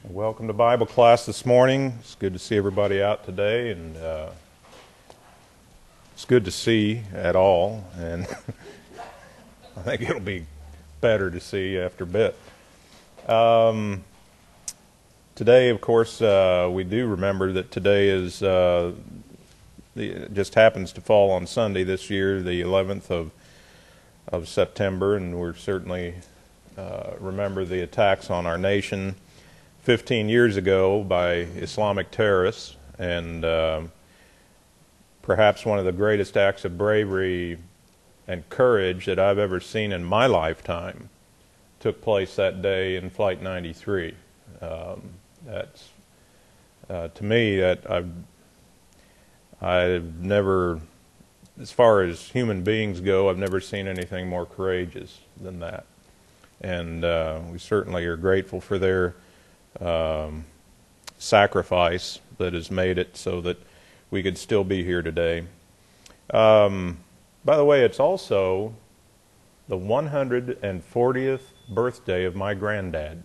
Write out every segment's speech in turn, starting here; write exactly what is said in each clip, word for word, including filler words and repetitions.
Welcome to Bible class this morning. It's good to see everybody out today, and uh, it's good to see at all, and I think it'll be better to see after a bit. Um, today, of course, uh, we do remember that today is, uh, the, it just happens to fall on Sunday this year, the eleventh of, of September, and we're certainly uh, remember the attacks on our nation fifteen years ago by Islamic terrorists, and uh, perhaps one of the greatest acts of bravery and courage that I've ever seen in my lifetime took place that day in Flight ninety-three. Um, that's uh, to me that I've I've never, as far as human beings go, I've never seen anything more courageous than that, and uh, we certainly are grateful for their Um, sacrifice that has made it so that we could still be here today. Um, by the way, it's also the one hundred fortieth birthday of my granddad.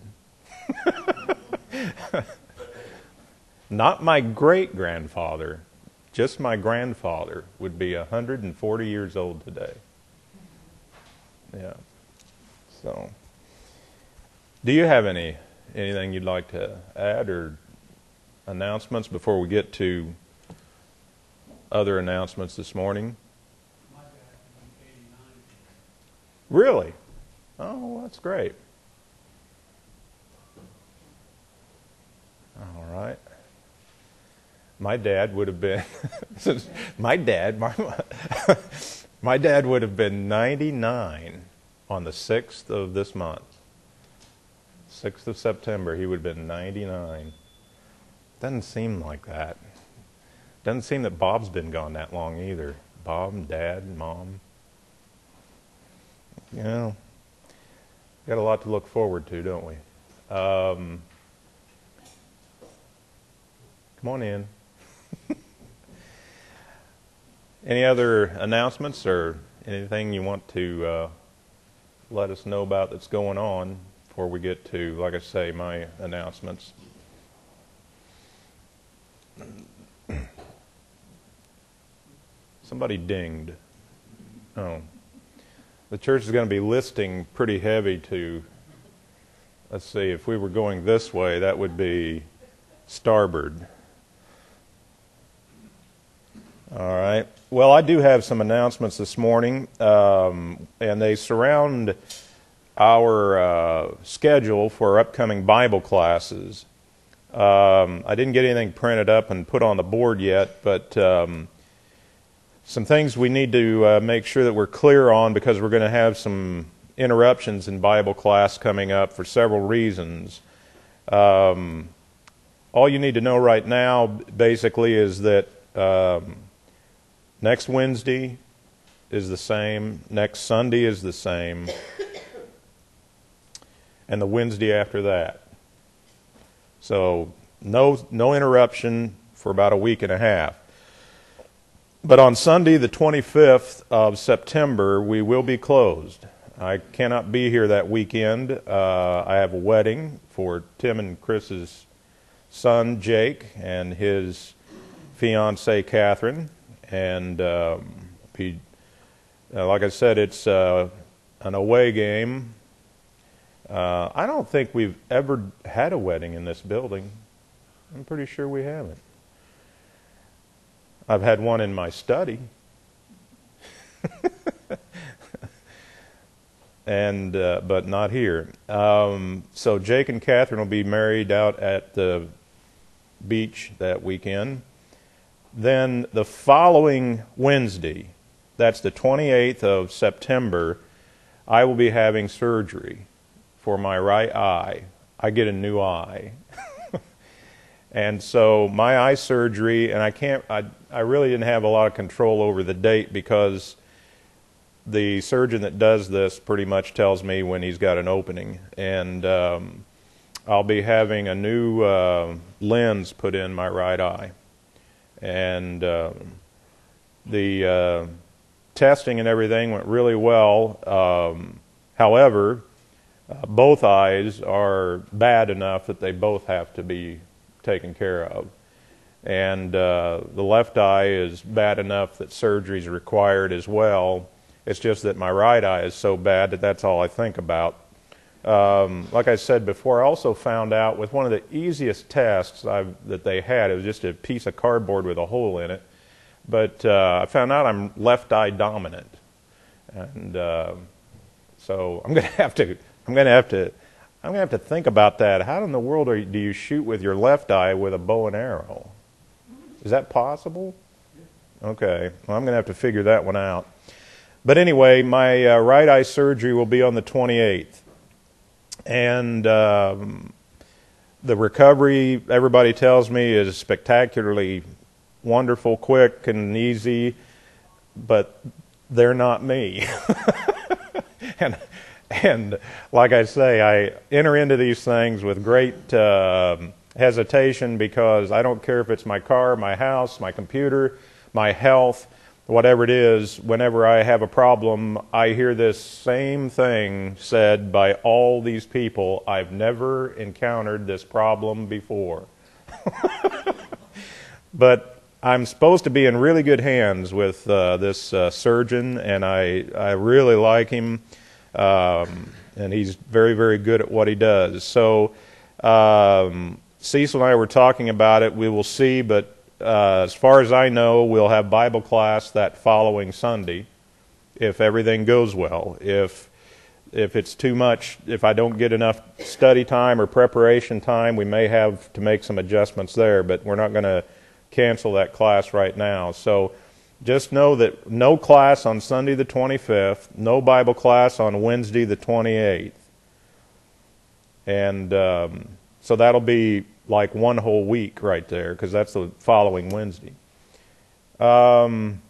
Not my great-grandfather, just my grandfather would be one hundred forty years old today. Yeah. So, do you have any Anything you'd like to add or announcements before we get to other announcements this morning? My dad was eighty-nine. Really? Oh, that's great. All right. My dad would have been, my dad, my, my dad would have been ninety-nine on the sixth of this month. sixth of September, he would have been ninety-nine. Doesn't seem like that. Doesn't seem that Bob's been gone that long either. Bob, Dad, Mom. You know, got a lot to look forward to, don't we? Um, come on in. Any other announcements or anything you want to uh, let us know about that's going on before we get to, like I say, my announcements? Somebody dinged. Oh. The church is going to be listing pretty heavy to, let's see, if we were going this way, that would be starboard. All right. Well, I do have some announcements this morning, um, and they surround our uh, schedule for upcoming Bible classes. Um, I didn't get anything printed up and put on the board yet, but um, some things we need to uh, make sure that we're clear on, because we're going to have some interruptions in Bible class coming up for several reasons. Um, all you need to know right now, basically, is that um, next Wednesday is the same, next Sunday is the same, and the Wednesday after that. So no no interruption for about a week and a half. But on Sunday, the twenty-fifth of September, we will be closed. I cannot be here that weekend. Uh, I have a wedding for Tim and Chris's son, Jake, and his fiancée, Catherine. And um, he, uh, like I said, it's uh, an away game. Uh, I don't think we've ever had a wedding in this building. I'm pretty sure we haven't. I've had one in my study. and uh, but not here. Um, so Jake and Catherine will be married out at the beach that weekend. Then the following Wednesday, that's the twenty-eighth of September, I will be having surgery for my right eye. I get a new eye. And so my eye surgery, and I can't, I, I really didn't have a lot of control over the date, because the surgeon that does this pretty much tells me when he's got an opening. And um, I'll be having a new uh, lens put in my right eye. And uh, the uh, testing and everything went really well. Um, however, Uh, both eyes are bad enough that they both have to be taken care of. And uh, the left eye is bad enough that surgery is required as well. It's just that my right eye is so bad that that's all I think about. Um, like I said before, I also found out with one of the easiest tests I've, that they had, it was just a piece of cardboard with a hole in it, but uh, I found out I'm left eye dominant. And uh, so I'm going to have to, I'm going to have to, I'm going to have to think about that. How in the world are you, do you shoot with your left eye with a bow and arrow? Is that possible? Okay, well, I'm going to have to figure that one out. But anyway, my uh, right eye surgery will be on the twenty-eighth. And um, the recovery, everybody tells me, is spectacularly wonderful, quick, and easy, but they're not me. and, and like I say, I enter into these things with great uh, hesitation because I don't care if it's my car, my house, my computer, my health, whatever it is. Whenever I have a problem, I hear this same thing said by all these people. I've never encountered this problem before. But I'm supposed to be in really good hands with uh, this uh, surgeon, and I, I really like him. Um, and he's very, very good at what he does. So um, Cecil and I were talking about it. We will see, but uh, as far as I know, we'll have Bible class that following Sunday, if everything goes well. If if it's too much, if I don't get enough study time or preparation time, we may have to make some adjustments there, but we're not going to cancel that class right now. So just know that no class on Sunday the twenty-fifth, no Bible class on Wednesday the twenty-eighth. And um, so that'll be like one whole week right there, because that's the following Wednesday. Um,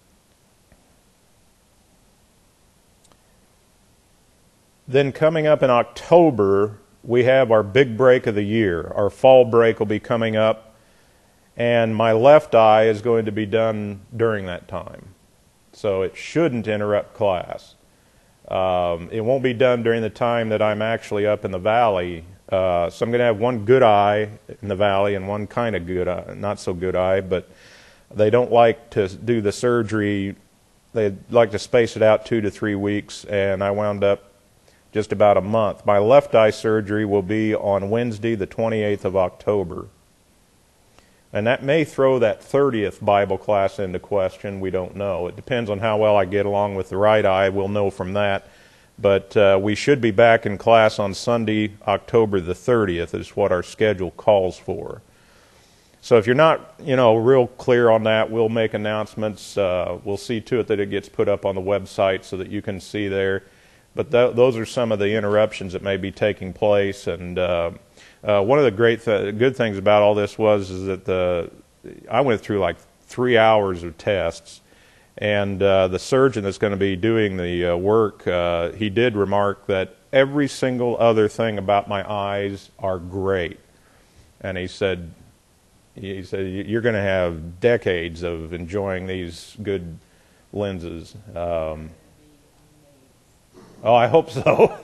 then coming up in October, we have our big break of the year. Our fall break will be coming up, and my left eye is going to be done during that time. So it shouldn't interrupt class. Um, it won't be done during the time that I'm actually up in the valley. Uh, so I'm going to have one good eye in the valley and one kind of good eye, not so good eye, but they don't like to do the surgery. They like to space it out two to three weeks, and I wound up just about a month. My left eye surgery will be on Wednesday, the twenty-eighth of October. And that may throw that thirtieth Bible class into question. We don't know. It depends on how well I get along with the right eye. We'll know from that. But uh, we should be back in class on Sunday, October the thirtieth, is what our schedule calls for. So if you're not, you know, real clear on that, we'll make announcements. Uh, we'll see to it that it gets put up on the website so that you can see there. But th- those are some of the interruptions that may be taking place. And uh, uh, one of the great, th- good things about all this was is that the I went through like three hours of tests. And uh, the surgeon that's going to be doing the uh, work, uh, he did remark that every single other thing about my eyes are great. And he said, he said, you're going to have decades of enjoying these good lenses. Um, oh, I hope so.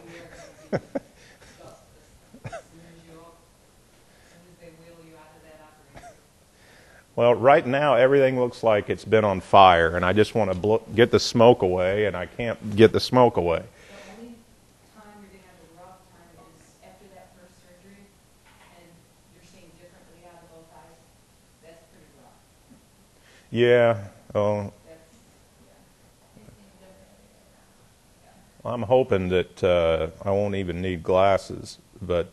Well, right now everything looks like it's been on fire, and I just want to blow, get the smoke away, and I can't get the smoke away. The only time you're going to have a rough time is after that first surgery, and you're seeing differently out of both eyes. That's pretty rough. Yeah. Oh. That's, yeah. Well, I'm hoping that uh, I won't even need glasses, but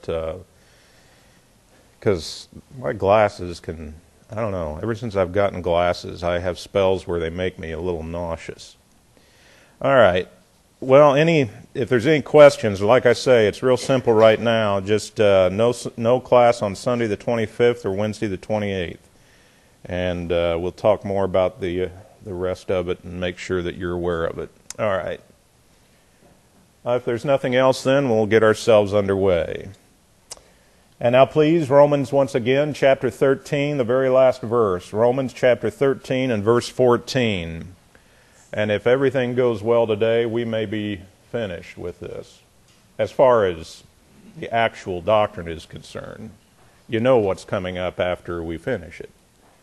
because uh, my glasses can. I don't know. Ever since I've gotten glasses, I have spells where they make me a little nauseous. All right. Well, any if there's any questions, like I say, it's real simple right now. Just uh, no no class on Sunday the twenty-fifth or Wednesday the twenty-eighth, and uh, we'll talk more about the uh, the rest of it and make sure that you're aware of it. All right. Uh, if there's nothing else, then we'll get ourselves underway. And now please, Romans once again, chapter thirteen, the very last verse. Romans chapter thirteen and verse fourteen. And if everything goes well today, we may be finished with this. as far as the actual doctrine is concerned, you know what's coming up after we finish it.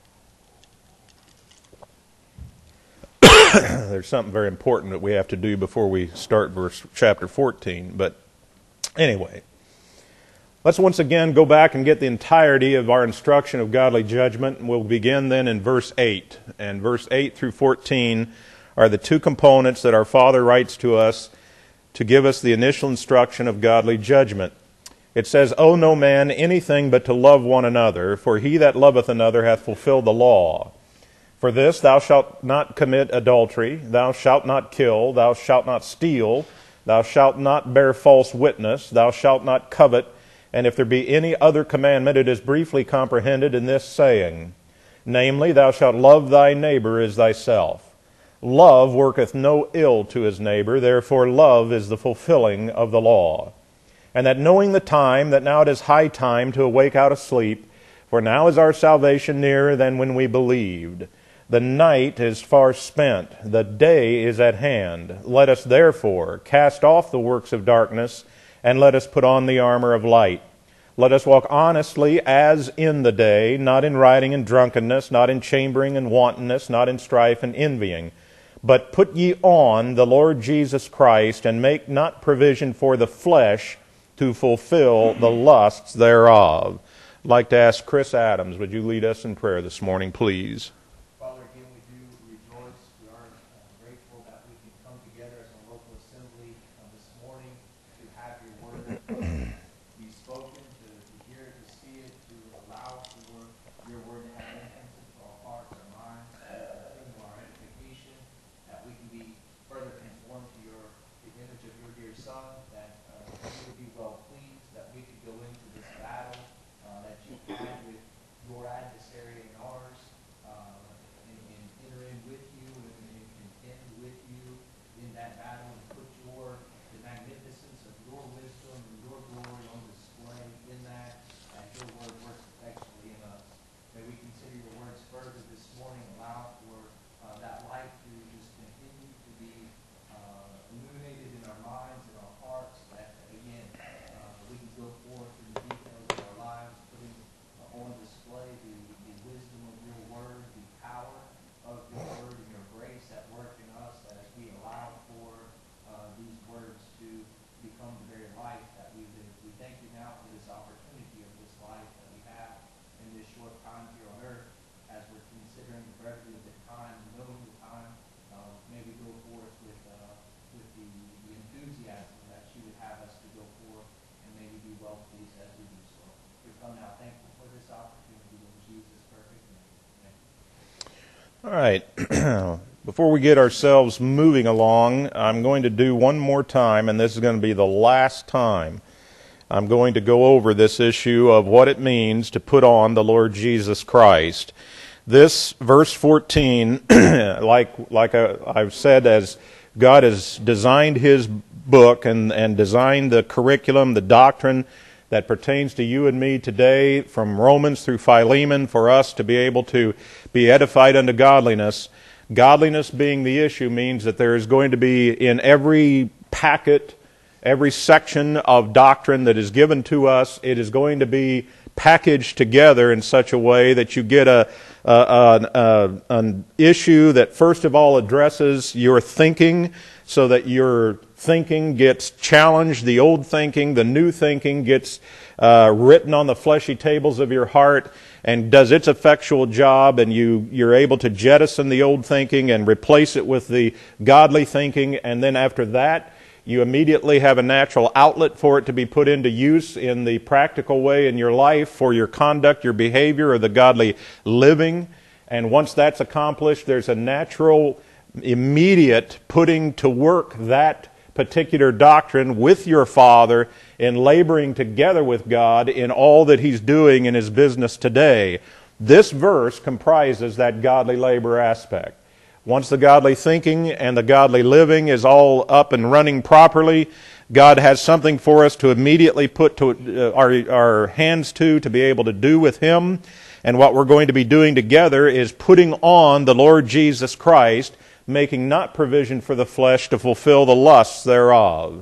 There's something very important that we have to do before we start verse chapter fourteen. But anyway, let's once again go back and get the entirety of our instruction of godly judgment. And we'll begin then in verse eight. And verse eight through fourteen are the two components that our Father writes to us to give us the initial instruction of godly judgment. It says, "Owe no man anything but to love one another, for he that loveth another hath fulfilled the law. For this, thou shalt not commit adultery, thou shalt not kill, thou shalt not steal, thou shalt not bear false witness, thou shalt not covet. And if there be any other commandment, it is briefly comprehended in this saying, namely, thou shalt love thy neighbor as thyself. Love worketh no ill to his neighbor, therefore love is the fulfilling of the law. And that knowing the time, that now it is high time to awake out of sleep, for now is our salvation nearer than when we believed. The night is far spent, the day is at hand. Let us therefore cast off the works of darkness, and let us put on the armor of light. Let us walk honestly as in the day, not in rioting and drunkenness, not in chambering and wantonness, not in strife and envying. But put ye on the Lord Jesus Christ, and make not provision for the flesh to fulfill the lusts thereof." I'd like to ask Chris Adams, would you lead us in prayer this morning, please? Father, again, we do rejoice. We are uh, grateful that we can come together as a local assembly uh, this morning to have your word uh, be spoken, to, to hear it, to see it, to allow for your word to have entrance into our hearts, our minds, uh, into our edification, that we can be further conformed to your the image of your dear Son, that uh, you would be well pleased, that we could go into this battle uh, that you had with your adversary and ours, uh, and, and enter in with you and, and contend with you in that battle, and put your the magnificence of your wisdom and your glory on display in that, as your word works effectually in us. May we consider your words further this morning, allow for uh, that light to just continue to be uh, illuminated in our minds and our hearts, that again uh, we can go forth in the details of our lives, putting uh, on display the, the wisdom of your word, the power of your word, and your grace at work in us, that as we allow for uh, these words to become the very life that we live. We thank you now for this opportunity of this life that we have in this short time here on earth, as we're considering the brevity of the time, knowing the time. Uh, may we go forth with uh, with the, the enthusiasm that you would have us to go forth, and may we be well pleased as we do so. We come now thankful for this opportunity in Jesus' perfect name. Amen. All right. Before we get ourselves moving along, I'm going to do one more time, and this is going to be the last time I'm going to go over this issue of what it means to put on the Lord Jesus Christ. This, verse fourteen, like like I, I've said, as God has designed His book and, and designed the curriculum, the doctrine that pertains to you and me today, from Romans through Philemon, for us to be able to be edified unto godliness. Godliness being the issue means that there is going to be in every packet, every section of doctrine that is given to us, it is going to be packaged together in such a way that you get a, a, a, an issue that first of all addresses your thinking, so that your thinking gets challenged, the old thinking, the new thinking gets uh, written on the fleshy tables of your heart and does its effectual job, and you, you're able to jettison the old thinking and replace it with the godly thinking, and then after that, you immediately have a natural outlet for it to be put into use in the practical way in your life for your conduct, your behavior, or the godly living. And once that's accomplished, there's a natural, immediate putting to work that particular doctrine with your Father in laboring together with God in all that He's doing in His business today. This verse comprises that godly labor aspect. Once the godly thinking and the godly living is all up and running properly, God has something for us to immediately put to uh, our, our hands to, to be able to do with Him. And what we're going to be doing together is putting on the Lord Jesus Christ, making not provision for the flesh to fulfill the lusts thereof.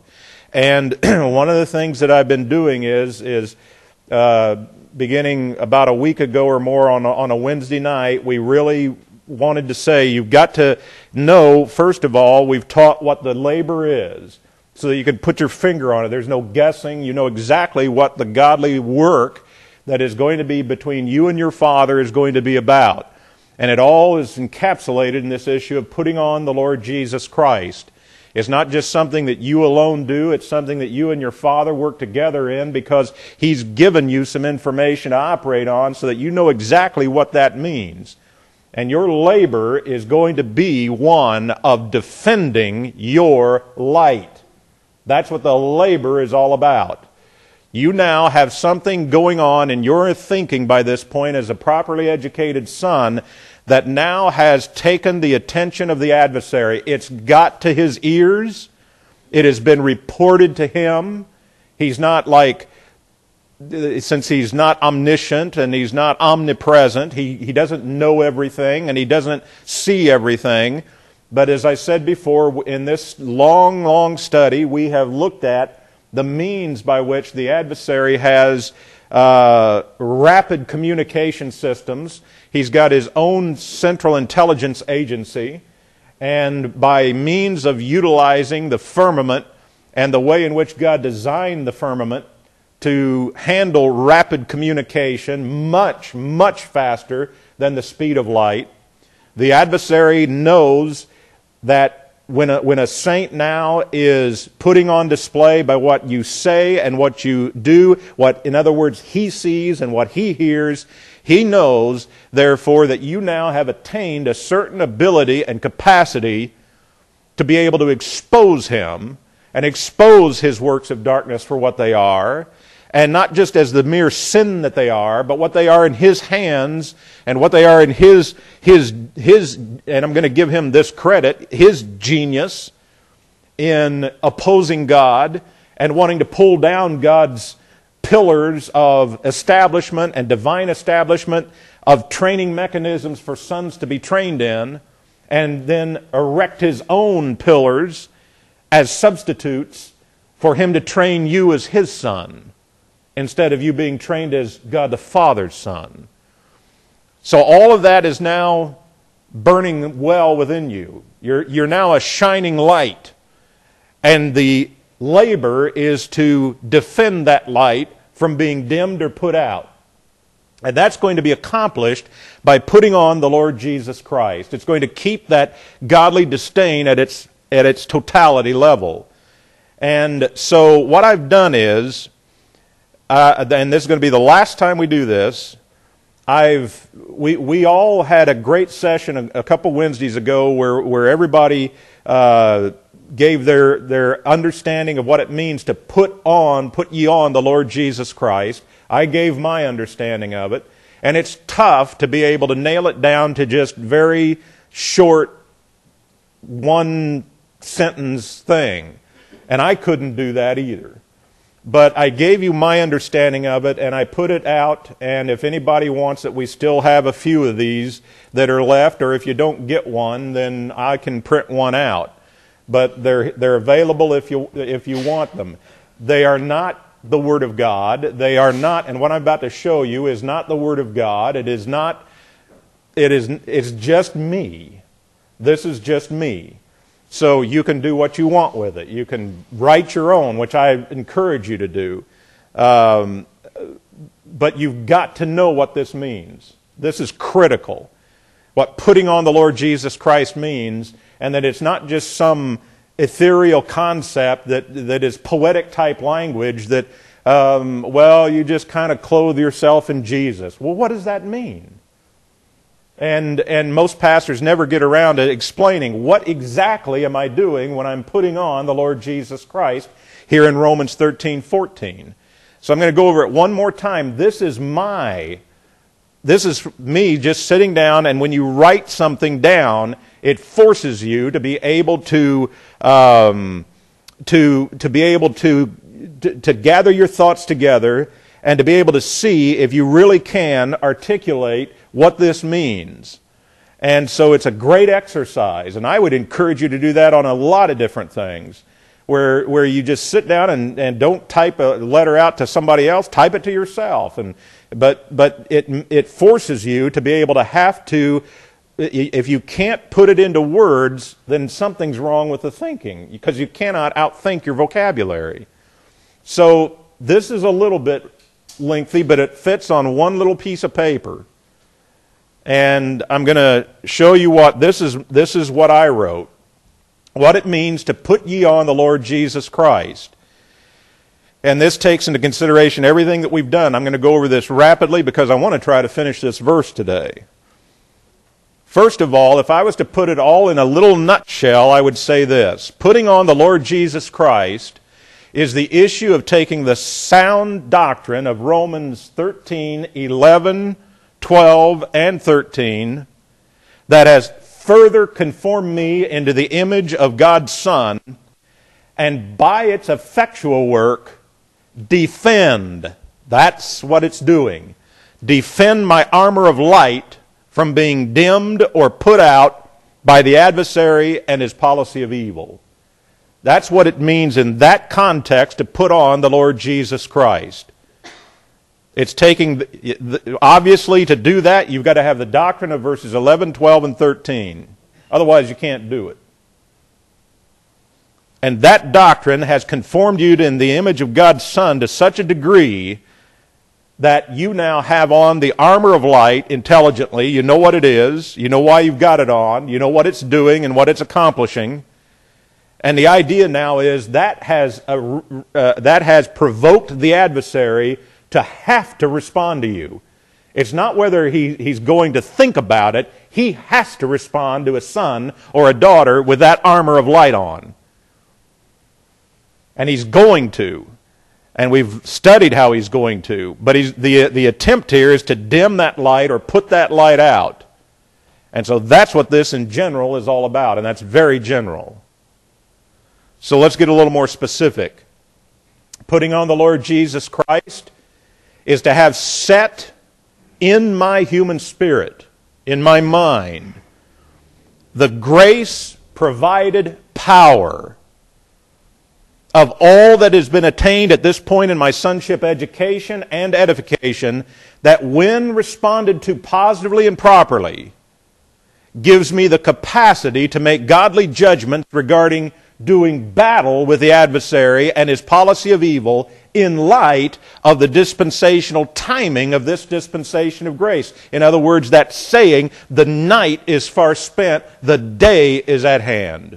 And one of the things that I've been doing is, is uh, beginning about a week ago or more on a, on a Wednesday night, we really wanted to say, you've got to know, first of all, we've taught what the labor is, so that you can put your finger on it. There's no guessing. You know exactly what the godly work that is going to be between you and your Father is going to be about. And it all is encapsulated in this issue of putting on the Lord Jesus Christ. It's not just something that you alone do. It's something that you and your Father work together in, because He's given you some information to operate on so that you know exactly what that means. And your labor is going to be one of defending your light. That's what the labor is all about. You now have something going on in your thinking by this point as a properly educated son that now has taken the attention of the adversary. It's got to his ears. It has been reported to him. He's not like, since he's not omniscient and he's not omnipresent, he, he doesn't know everything and he doesn't see everything. But as I said before, in this long, long study, we have looked at the means by which the adversary has uh, rapid communication systems. He's got his own central intelligence agency, and by means of utilizing the firmament and the way in which God designed the firmament to handle rapid communication much, much faster than the speed of light, the adversary knows that When a, when a saint now is putting on display by what you say and what you do, what, in other words, he sees and what he hears, he knows, therefore, that you now have attained a certain ability and capacity to be able to expose him and expose his works of darkness for what they are, and not just as the mere sin that they are, but what they are in his hands and what they are in his, his, his, and I'm going to give him this credit, his genius in opposing God and wanting to pull down God's pillars of establishment and divine establishment of training mechanisms for sons to be trained in, and then erect his own pillars as substitutes for him to train you as his son, instead of you being trained as God the Father's son. So all of that is now burning well within you. You're, you're now a shining light. And the labor is to defend that light from being dimmed or put out. And that's going to be accomplished by putting on the Lord Jesus Christ. It's going to keep that godly disdain at its, at its totality level. And so what I've done is, Uh, and this is going to be the last time we do this. I've we we all had a great session a, a couple Wednesdays ago where where everybody uh, gave their their understanding of what it means to put on, put ye on the Lord Jesus Christ. I gave my understanding of it, and it's tough to be able to nail it down to just very short one sentence thing, and I couldn't do that either. But I gave you my understanding of it, and I put it out, and if anybody wants it, we still have a few of these that are left, or if you don't get one, then I can print one out. But they're, they're available if you, if you want them. They are not the Word of God. They are not, and what I'm about to show you is not the Word of God. It is not, it is, it's just me. This is just me. So you can do what you want with it. You can write your own, which I encourage you to do. Um, but you've got to know what this means. This is critical. What putting on the Lord Jesus Christ means, and that it's not just some ethereal concept that, that is poetic type language that, um, well, you just kind of clothe yourself in Jesus. Well, what does that mean? And and most pastors never get around to explaining what exactly am I doing when I'm putting on the Lord Jesus Christ here in Romans thirteen fourteen. So I'm going to go over it one more time. This is my, this is me just sitting down, and when you write something down, it forces you to be able to um, to to be able to, to to gather your thoughts together and to be able to see if you really can articulate what this means. And so it's a great exercise, and I would encourage you to do that on a lot of different things. where where you just sit down and, and don't type a letter out to somebody else, type it to yourself. And but but it it forces you to be able to have to, if you can't put it into words, then something's wrong with the thinking, because you cannot outthink your vocabulary. So this is a little bit lengthy, but it fits on one little piece of paper. And I'm going to show you what this is. This is what I wrote. What it means to put ye on the Lord Jesus Christ. And this takes into consideration everything that we've done. I'm going to go over this rapidly because I want to try to finish this verse today. First of all, if I was to put it all in a little nutshell, I would say this. Putting on the Lord Jesus Christ is the issue of taking the sound doctrine of Romans thirteen, eleven, twelve, and thirteen that has further conformed me into the image of God's Son, and by its effectual work, defend. That's what it's doing. Defend my armor of light from being dimmed or put out by the adversary and his policy of evil. That's what it means in that context to put on the Lord Jesus Christ. It's taking, obviously to do that, you've got to have the doctrine of verses eleven, twelve, and thirteen. Otherwise you can't do it. And that doctrine has conformed you in the image of God's Son to such a degree that you now have on the armor of light intelligently. You know what it is. You know why you've got it on. You know what it's doing and what it's accomplishing. And the idea now is that has, a, uh, that has provoked the adversary to have to respond to you. It's not whether he, he's going to think about it. He has to respond to a son or a daughter with that armor of light on. And he's going to. And we've studied how he's going to. But he's, the, the attempt here is to dim that light or put that light out. And so that's what this in general is all about. And that's very general. So let's get a little more specific. Putting on the Lord Jesus Christ is to have set in my human spirit, in my mind, the grace-provided power of all that has been attained at this point in my sonship education and edification, that when responded to positively and properly, gives me the capacity to make godly judgments regarding doing battle with the adversary and his policy of evil in light of the dispensational timing of this dispensation of grace. In other words, that saying, the night is far spent, the day is at hand.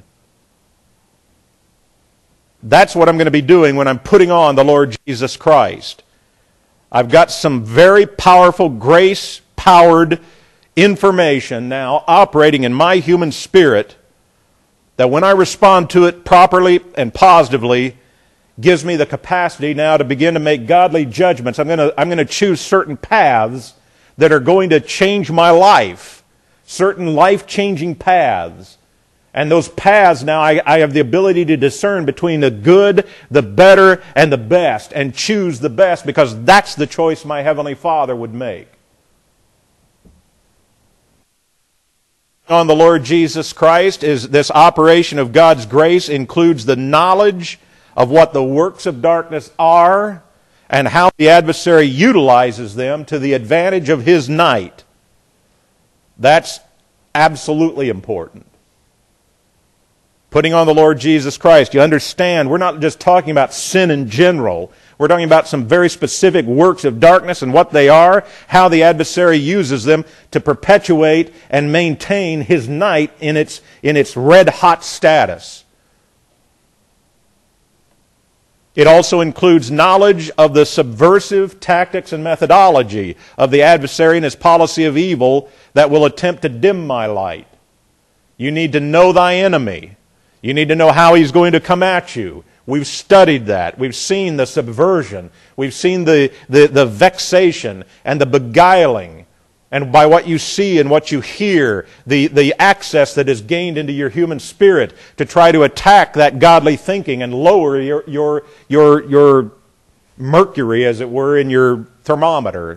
That's what I'm going to be doing when I'm putting on the Lord Jesus Christ. I've got some very powerful grace-powered information now operating in my human spirit that when I respond to it properly and positively, gives me the capacity now to begin to make godly judgments. I'm going to, I'm going to choose certain paths that are going to change my life, certain life-changing paths. And those paths now, I, I have the ability to discern between the good, the better, and the best, and choose the best, because that's the choice my Heavenly Father would make. On the Lord Jesus Christ is this operation of God's grace includes the knowledge of what the works of darkness are and how the adversary utilizes them to the advantage of his night. That's absolutely important. Putting on the Lord Jesus Christ, you understand, we're not just talking about sin in general. We're talking about some very specific works of darkness and what they are, how the adversary uses them to perpetuate and maintain his night in its, in its red-hot status. It also includes knowledge of the subversive tactics and methodology of the adversary and his policy of evil that will attempt to dim my light. You need to know thy enemy. You need to know how he's going to come at you. We've studied that. We've seen the subversion. We've seen the, the, the vexation and the beguiling. And by what you see and what you hear, the, the access that is gained into your human spirit to try to attack that godly thinking and lower your, your, your, your mercury, as it were, in your thermometer.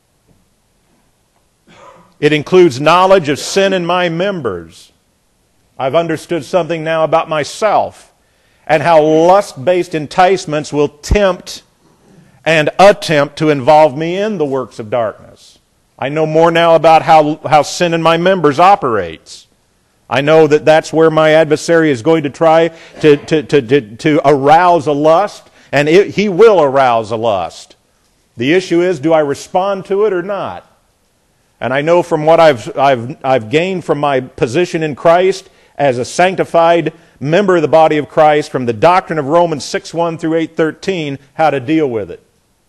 It includes knowledge of sin in my members. I've understood something now about myself and how lust-based enticements will tempt and attempt to involve me in the works of darkness. I know more now about how, how sin in my members operates. I know that that's where my adversary is going to try to, to, to, to, to arouse a lust, and it, he will arouse a lust. The issue is, do I respond to it or not? And I know from what I've, I've, I've gained from my position in Christ as a sanctified member of the body of Christ, from the doctrine of Romans six one through eight thirteen, how to deal with it.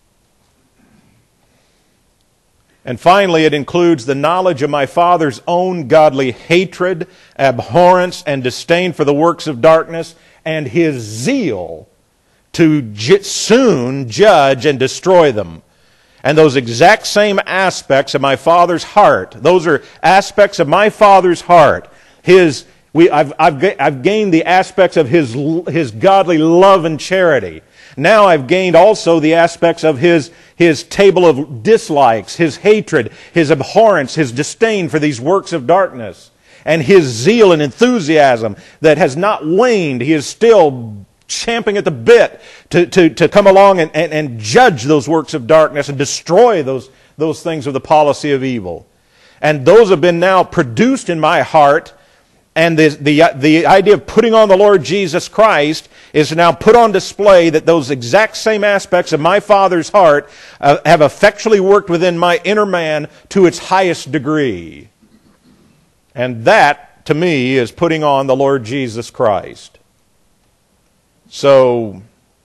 And finally, it includes the knowledge of my Father's own godly hatred, abhorrence, and disdain for the works of darkness, and His zeal to j- soon judge and destroy them. And those exact same aspects of my Father's heart, those are aspects of my Father's heart. His, we, I've, I've, I've gained the aspects of His, His godly love and charity. Now I've gained also the aspects of His, His table of dislikes, His hatred, His abhorrence, His disdain for these works of darkness, and His zeal and enthusiasm that has not waned. He is still champing at the bit to, to, to come along and, and, and judge those works of darkness and destroy those, those things of the policy of evil. And those have been now produced in my heart. And the, the, the idea of putting on the Lord Jesus Christ is now put on display that those exact same aspects of my Father's heart uh, have effectually worked within my inner man to its highest degree. And that, to me, is putting on the Lord Jesus Christ. So,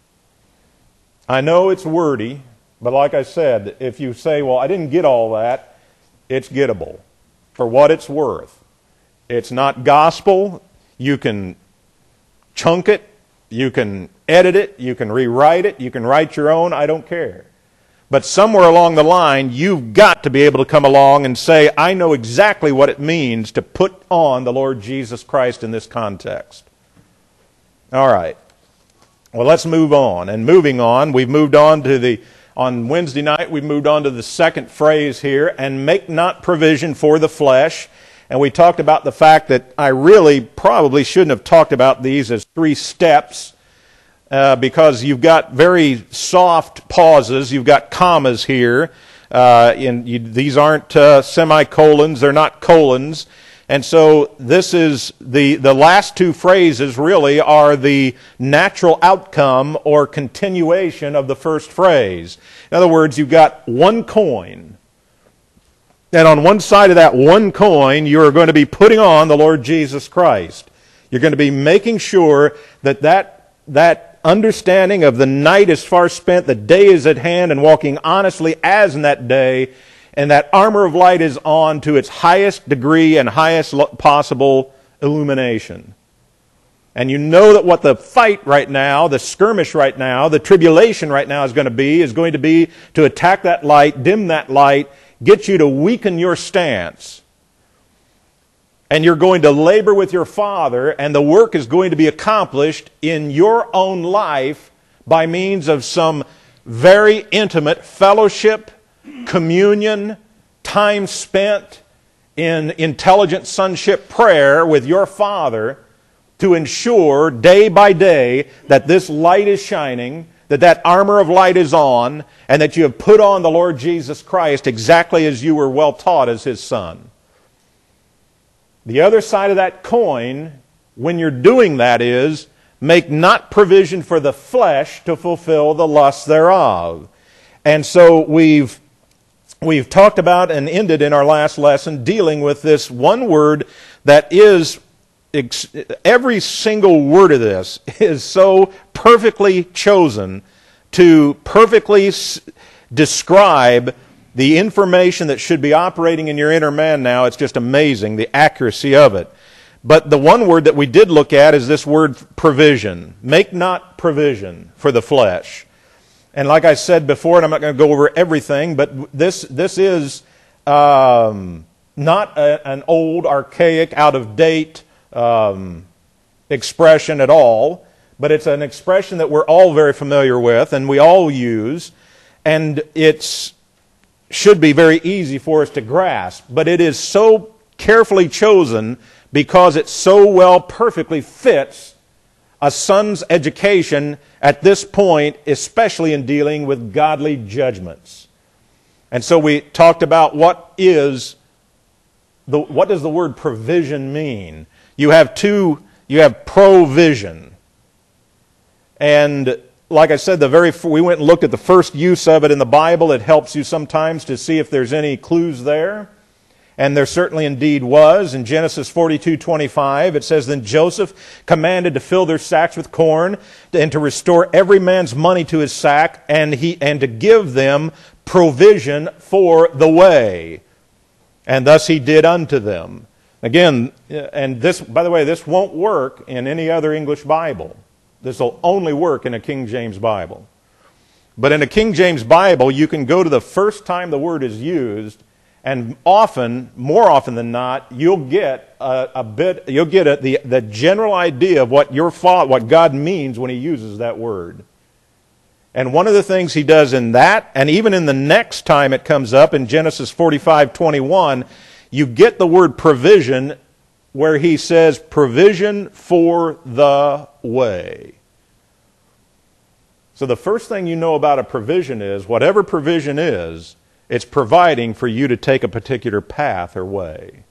I know it's wordy, but like I said, if you say, well, I didn't get all that, it's gettable for what it's worth. It's not gospel. You can chunk it. You can edit it. You can rewrite it. You can write your own. I don't care. But somewhere along the line, you've got to be able to come along and say, I know exactly what it means to put on the Lord Jesus Christ in this context. All right. Well, let's move on. And moving on, we've moved on to the, on Wednesday night, we moved on to the second phrase here, and make not provision for the flesh. And we talked about the fact that I really probably shouldn't have talked about these as three steps uh, because you've got very soft pauses. You've got commas here. Uh, in, you, these aren't uh, semicolons. They're not colons. And so this is the, the last two phrases really are the natural outcome or continuation of the first phrase. In other words, you've got one coin. And on one side of that one coin, you are going to be putting on the Lord Jesus Christ. You're going to be making sure that that, that understanding of the night is far spent, the day is at hand, and walking honestly as in that day, and that armor of light is on to its highest degree and highest possible illumination. And you know that what the fight right now, the skirmish right now, the tribulation right now is going to be, is going to be to attack that light, dim that light, get you to weaken your stance. And you're going to labor with your Father, and the work is going to be accomplished in your own life by means of some very intimate fellowship, communion, time spent in intelligent sonship prayer with your Father to ensure day by day that this light is shining, that that armor of light is on, and that you have put on the Lord Jesus Christ exactly as you were well taught as His Son. The other side of that coin, when you're doing that, is make not provision for the flesh to fulfill the lusts thereof. And so we've we've talked about and ended in our last lesson dealing with this one word that is, every single word of this is so perfectly chosen to perfectly s- describe the information that should be operating in your inner man now. It's just amazing, the accuracy of it. But the one word that we did look at is this word provision. Make not provision for the flesh. And like I said before, and I'm not going to go over everything, but this, this is um, not a, an old, archaic, out-of-date um, expression at all, but it's an expression that we're all very familiar with and we all use, and it's should be very easy for us to grasp, but it is so carefully chosen because it so well perfectly fits a son's education at this point, especially in dealing with godly judgments. And so we talked about what is the what does the word provision mean? You have two, you have provision. And like I said, the very we went and looked at the first use of it in the Bible. It helps you sometimes to see if there's any clues there. And there certainly indeed was. In Genesis forty-two twenty-five, it says, "Then Joseph commanded to fill their sacks with corn, and to restore every man's money to his sack, and he and to give them provision for the way. And thus he did unto them." Again, and this, by the way, this won't work in any other English Bible. This will only work in a King James Bible. But in a King James Bible, you can go to the first time the word is used, and often, more often than not, you'll get a, a bit, you'll get a, the the general idea of what your fa- what God means when He uses that word. And one of the things He does in that, and even in the next time it comes up in Genesis forty-five twenty-one, you get the word provision, where He says provision for the way. So the first thing you know about a provision is, whatever provision is, it's providing for you to take a particular path or way.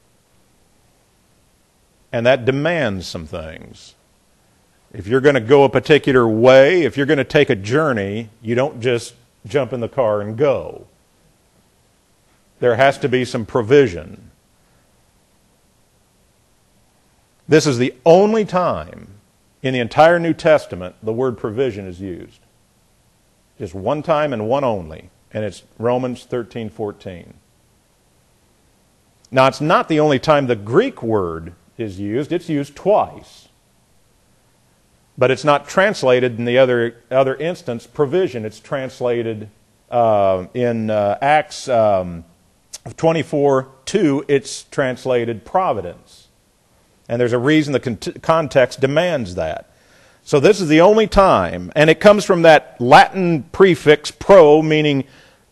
And that demands some things. If you're going to go a particular way, if you're going to take a journey, you don't just jump in the car and go. There has to be some provision. This is the only time in the entire New Testament the word provision is used. Just one time and one only. And it's Romans thirteen fourteen. Now, it's not the only time the Greek word is used. It's used twice. But it's not translated in the other other instance, provision. It's translated uh, in uh, Acts um, twenty-four two, it's translated providence. And there's a reason the con- context demands that. So this is the only time, and it comes from that Latin prefix pro, meaning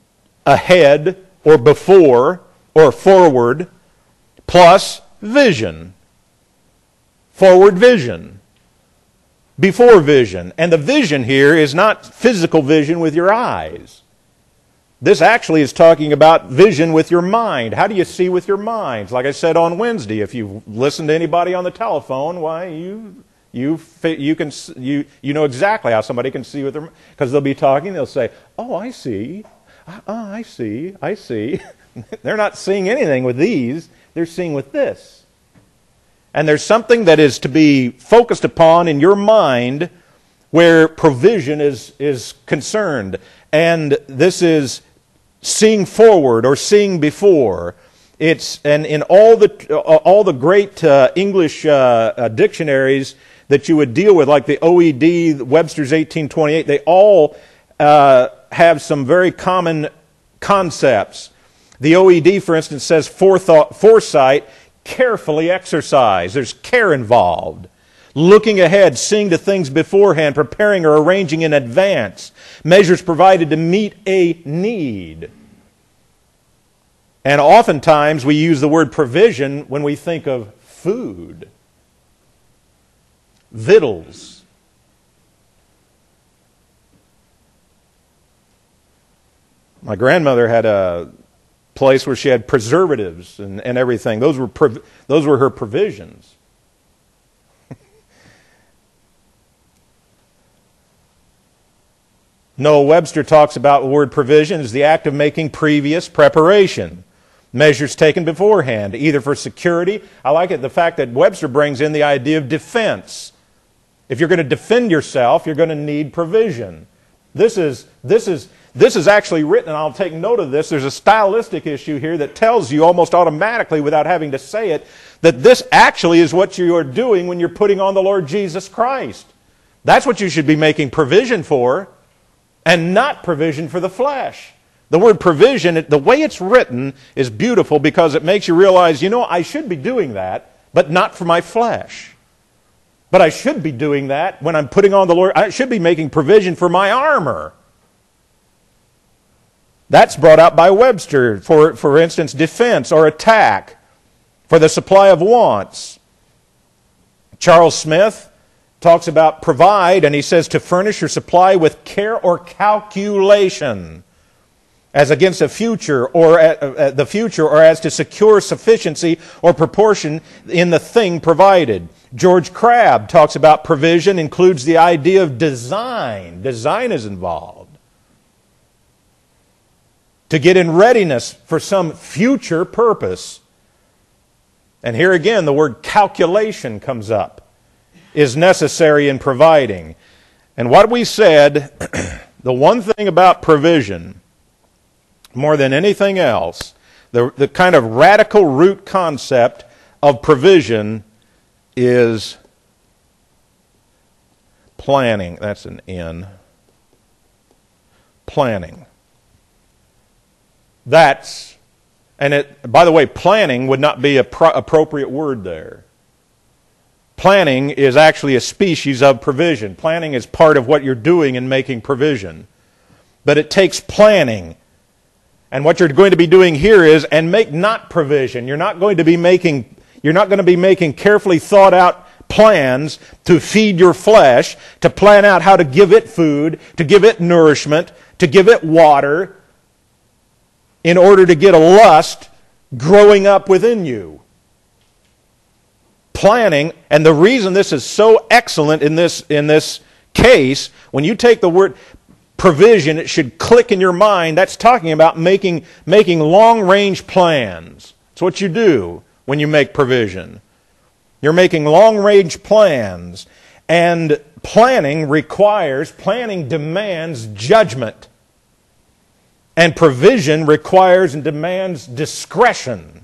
ahead or before or forward, plus vision. Forward vision. Before vision. And the vision here is not physical vision with your eyes. This actually is talking about vision with your mind. How do you see with your minds? Like I said on Wednesday, if you listen to anybody on the telephone, why you you you can you you know exactly how somebody can see with their, because they'll be talking, they'll say, "Oh, I see. Oh, I see. I see." They're not seeing anything with these. They're seeing with this. And there's something that is to be focused upon in your mind where provision is, is concerned. And this is seeing forward or seeing before. It's and in all the all the great uh, English uh, uh, dictionaries that you would deal with, like the O E D, Webster's eighteen twenty-eight, they all uh, have some very common concepts. The O E D, for instance, says forethought, foresight, carefully exercised. There's care involved. Looking ahead, seeing to things beforehand, preparing or arranging in advance. Measures provided to meet a need. And oftentimes we use the word provision when we think of food. Victuals. My grandmother had a place where she had preservatives and, and everything. Those were prov- those were her provisions. Noah Webster talks about the word provision as the act of making previous preparation. Measures taken beforehand, either for security. I like it, the fact that Webster brings in the idea of defense. If you're going to defend yourself, you're going to need provision. This is this is this is actually written, and I'll take note of this. There's a stylistic issue here that tells you almost automatically, without having to say it, that this actually is what you are doing when you're putting on the Lord Jesus Christ. That's what you should be making provision for, and not provision for the flesh. The word provision, the way it's written, is beautiful because it makes you realize, you know, I should be doing that, but not for my flesh. But I should be doing that when I'm putting on the Lord. I should be making provision for my armor. That's brought out by Webster. For, for instance, defense or attack. for the supply of wants. Charles Smith talks about provide, and he says to furnish your supply with care or calculation, as against a future or at, uh, the future, or as to secure sufficiency or proportion in the thing provided. George Crabb talks about provision includes the idea of design. Design is involved. To get in readiness for some future purpose. And here again, the word calculation comes up, is necessary in providing. And what we said, the one thing about provision, more than anything else, the, the kind of radical root concept of provision is planning. That's an N. Planning. That's, and it, by the way, planning would not be a pro- appropriate word there. Planning is actually a species of provision. Planning is part of what you're doing in making provision. But it takes planning. And what you're going to be doing here is, and make not provision. You're not going to be making, you're not going to be making carefully thought out plans to feed your flesh, to plan out how to give it food, to give it nourishment, to give it water, in order to get a lust growing up within you. Planning, and the reason this is so excellent in this, in this case, when you take the word provision, it should click in your mind. That's talking about making, making long-range plans. It's what you do when you make provision. You're making long-range plans. And planning requires, planning demands judgment. And provision requires and demands discretion.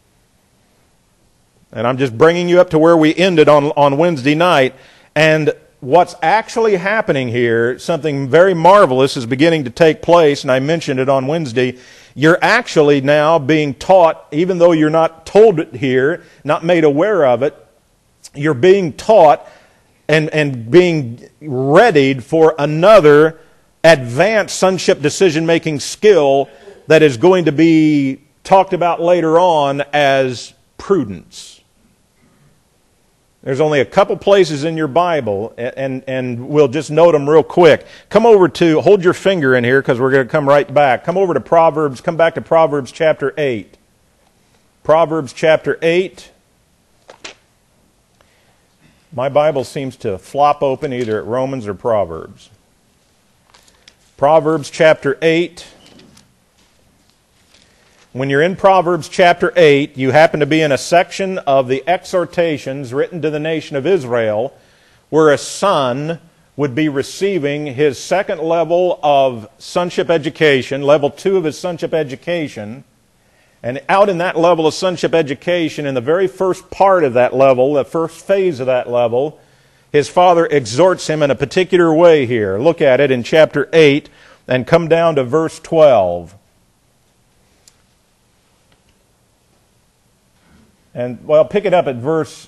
And I'm just bringing you up to where we ended on, on Wednesday night. And what's actually happening here, something very marvelous is beginning to take place, and I mentioned it on Wednesday. You're actually now being taught, even though you're not told it here, not made aware of it, you're being taught and, and being readied for another advanced sonship decision-making skill that is going to be talked about later on as prudence. There's only a couple places in your Bible, and, and we'll just note them real quick. Come over to, hold your finger in here because we're going to come right back. Come over to Proverbs, come back to Proverbs chapter eight. Proverbs chapter eight. My Bible seems to flop open either at Romans or Proverbs. Proverbs chapter eight. When you're in Proverbs chapter eight, you happen to be in a section of the exhortations written to the nation of Israel, where a son would be receiving his second level of sonship education, level two of his sonship education. And out in that level of sonship education, in the very first part of that level, the first phase of that level, his father exhorts him in a particular way here. Look at it in chapter eight and come down to verse twelve. And, well, pick it up at verse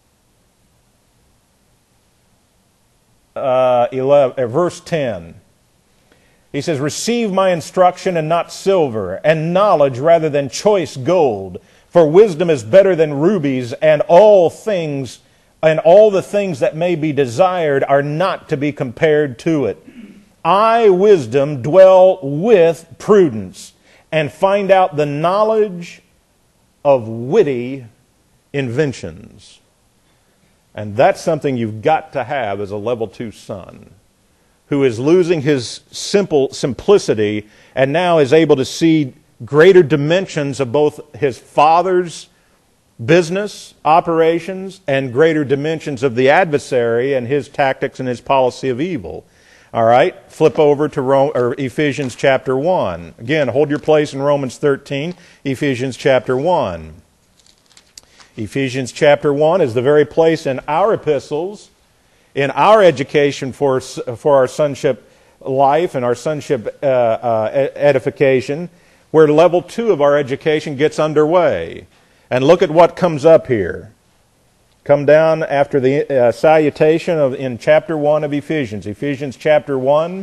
uh, eleven, uh, verse ten. He says, "Receive my instruction and not silver, and knowledge rather than choice gold. For wisdom is better than rubies, and all things, and all the things that may be desired are not to be compared to it. I, wisdom, dwell with prudence, and find out the knowledge of witty inventions." And that's something you've got to have as a level two son, who is losing his simple simplicity and now is able to see greater dimensions of both his father's business operations and greater dimensions of the adversary and his tactics and his policy of evil. All right, flip over to Rome, or Ephesians chapter one. Again, hold your place in Romans thirteen, Ephesians chapter one. Ephesians chapter one is the very place in our epistles, in our education for, for our sonship life and our sonship uh, uh, edification, where level two of our education gets underway. And look at what comes up here. Come down after the uh, salutation of in chapter one of Ephesians. Ephesians chapter one.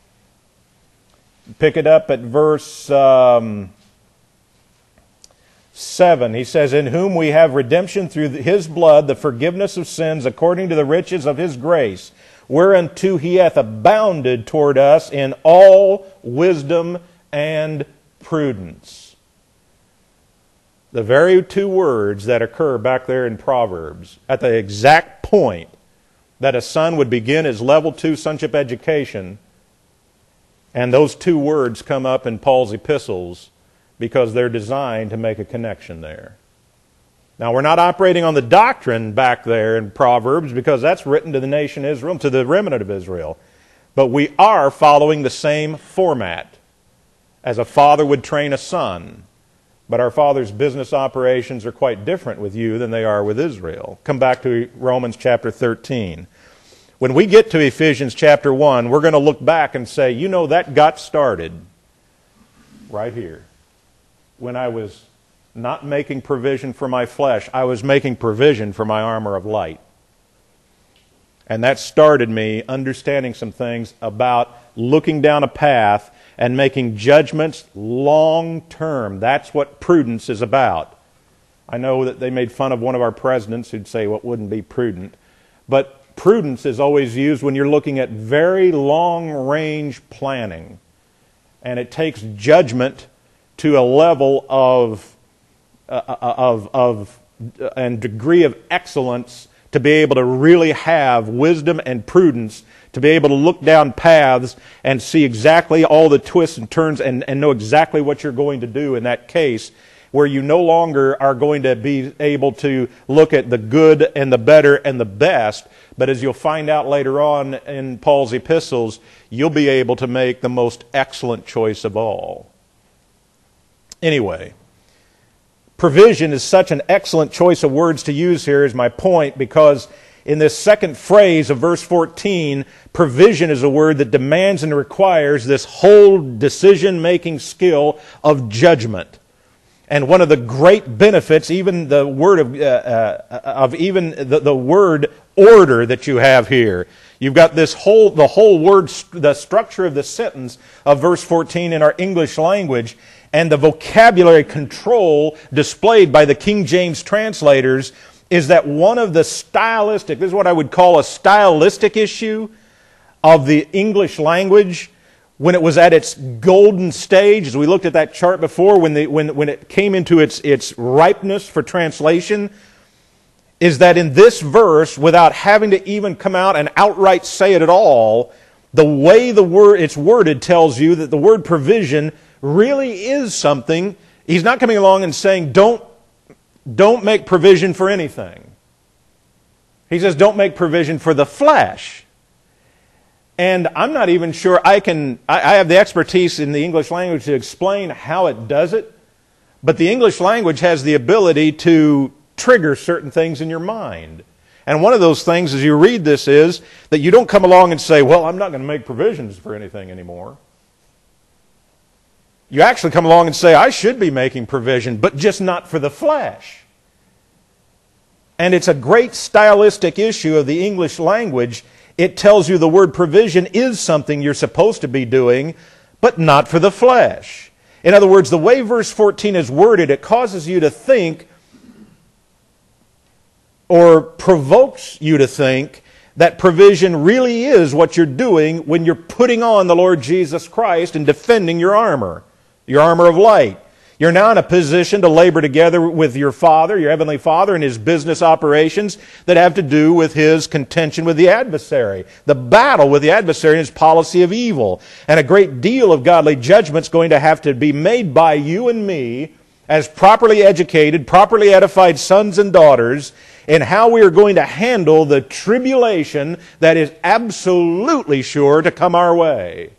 Pick it up at verse um, seven. He says, in whom we have redemption through his blood, the forgiveness of sins, according to the riches of his grace, whereunto he hath abounded toward us in all wisdom and prudence. The very two words that occur back there in Proverbs, at the exact point that a son would begin his level two sonship education, and those two words come up in Paul's epistles because they're designed to make a connection there. Now, we're not operating on the doctrine back there in Proverbs because that's written to the nation Israel, to the remnant of Israel. But we are following the same format as a father would train a son. But our Father's business operations are quite different with you than they are with Israel. Come back to Romans chapter thirteen. When we get to Ephesians chapter one, we're going to look back and say, you know, that got started right here. When I was not making provision for my flesh, I was making provision for my armor of light. And that started me understanding some things about looking down a path and making judgments long term. That's what prudence is about. I know that they made fun of one of our presidents who'd say what wouldn't be prudent. But prudence is always used when you're looking at very long-range planning. And it takes judgment to a level of, uh, of, of and degree of excellence to be able to really have wisdom and prudence, to be able to look down paths and see exactly all the twists and turns and, and know exactly what you're going to do in that case, where you no longer are going to be able to look at the good and the better and the best, but as you'll find out later on in Paul's epistles, you'll be able to make the most excellent choice of all. Anyway, provision is such an excellent choice of words to use here, is my point, because in this second phrase of verse fourteen, provision is a word that demands and requires this whole decision-making skill of judgment. And one of the great benefits, even the word of, uh, uh, of even the, the word order that you have here, you've got this whole, the whole word, the structure of the sentence of verse fourteen in our English language, and the vocabulary control displayed by the King James translators is that one of the stylistic, this is what I would call a stylistic issue of the English language, when it was at its golden stage, as we looked at that chart before, when, the, when, when it came into its, its ripeness for translation, is that in this verse, without having to even come out and outright say it at all, the way the word it's worded tells you that the word provision really is something. He's not coming along and saying, don't, don't make provision for anything. He says, don't make provision for the flesh. And I'm not even sure I can, I, I have the expertise in the English language to explain how it does it, but the English language has the ability to trigger certain things in your mind. And one of those things as you read this is that you don't come along and say, well, I'm not going to make provisions for anything anymore. You actually come along and say, I should be making provision, but just not for the flesh. And it's a great stylistic issue of the English language. It tells you the word provision is something you're supposed to be doing, but not for the flesh. In other words, the way verse fourteen is worded, it causes you to think, or provokes you to think, that provision really is what you're doing when you're putting on the Lord Jesus Christ and defending your armor, your armor of light. You're now in a position to labor together with your Father, your Heavenly Father, in His business operations that have to do with His contention with the adversary, the battle with the adversary and his policy of evil. And a great deal of godly judgment is going to have to be made by you and me as properly educated, properly edified sons and daughters in how we are going to handle the tribulation that is absolutely sure to come our way.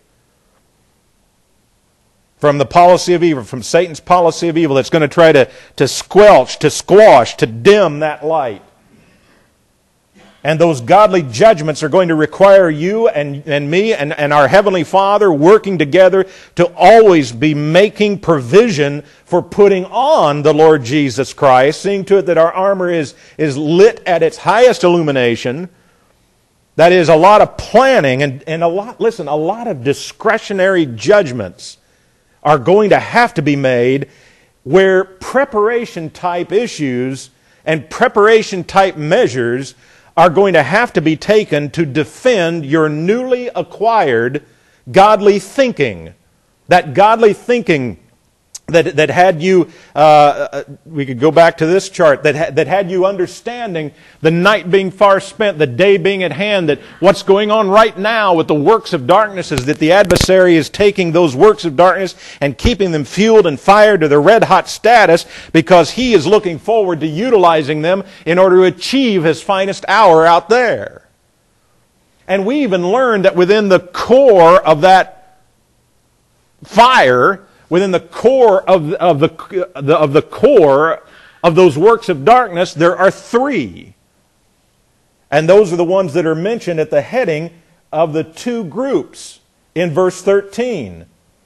From the policy of evil, from Satan's policy of evil that's going to try to, to squelch, to squash, to dim that light. And those godly judgments are going to require you and, and me and, and our Heavenly Father working together to always be making provision for putting on the Lord Jesus Christ, seeing to it that our armor is, is lit at its highest illumination. That is a lot of planning and, and a lot, listen, a lot of discretionary judgments are going to have to be made where preparation type issues and preparation type measures are going to have to be taken to defend your newly acquired godly thinking. That godly thinking that, that had you, uh, we could go back to this chart, that, ha- that had you understanding the night being far spent, the day being at hand, that what's going on right now with the works of darkness is that the adversary is taking those works of darkness and keeping them fueled and fired to their red-hot status because he is looking forward to utilizing them in order to achieve his finest hour out there. And we even learned that within the core of that fire, within the core of, of, the, of the core of those works of darkness, there are three. And those are the ones that are mentioned at the heading of the two groups in verse thirteen.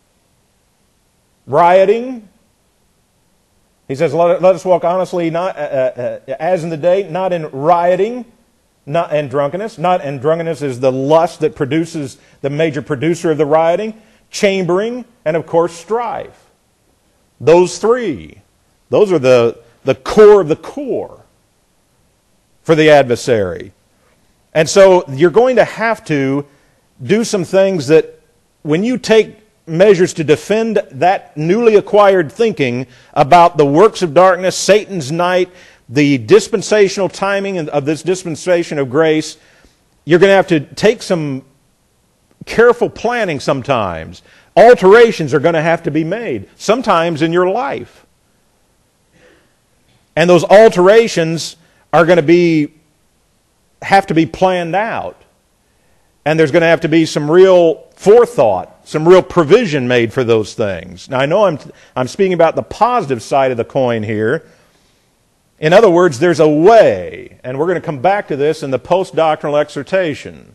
Rioting. He says, let, let us walk honestly, not uh, uh, as in the day, not in rioting, not in drunkenness. Not and drunkenness is the lust that produces the major producer of the rioting. Chambering, and of course strife. Those three. Those are the, the core of the core for the adversary. And so you're going to have to do some things that when you take measures to defend that newly acquired thinking about the works of darkness, Satan's night, the dispensational timing of this dispensation of grace, you're going to have to take some careful planning sometimes. Alterations are going to have to be made, sometimes in your life. And those alterations are going to be, have to be planned out. And there's going to have to be some real forethought, some real provision made for those things. Now I know I'm, I'm speaking about the positive side of the coin here. In other words, there's a way, and we're going to come back to this in the post-doctrinal exhortation.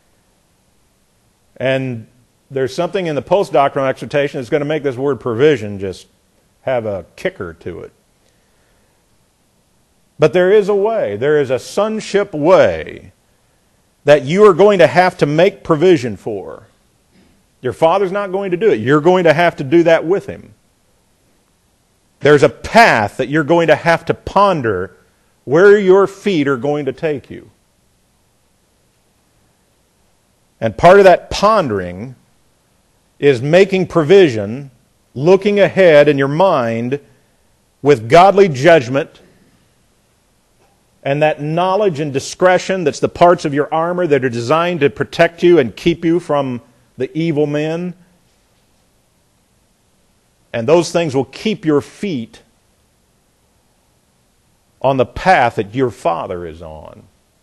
And there's something in the post-doctrinal exhortation that's going to make this word provision just have a kicker to it. But there is a way. There is a sonship way that you are going to have to make provision for. Your father's not going to do it. You're going to have to do that with him. There's a path that you're going to have to ponder where your feet are going to take you. And part of that pondering is making provision, looking ahead in your mind with godly judgment and that knowledge and discretion that's the parts of your armor that are designed to protect you and keep you from the evil men. And those things will keep your feet on the path that your Father is on.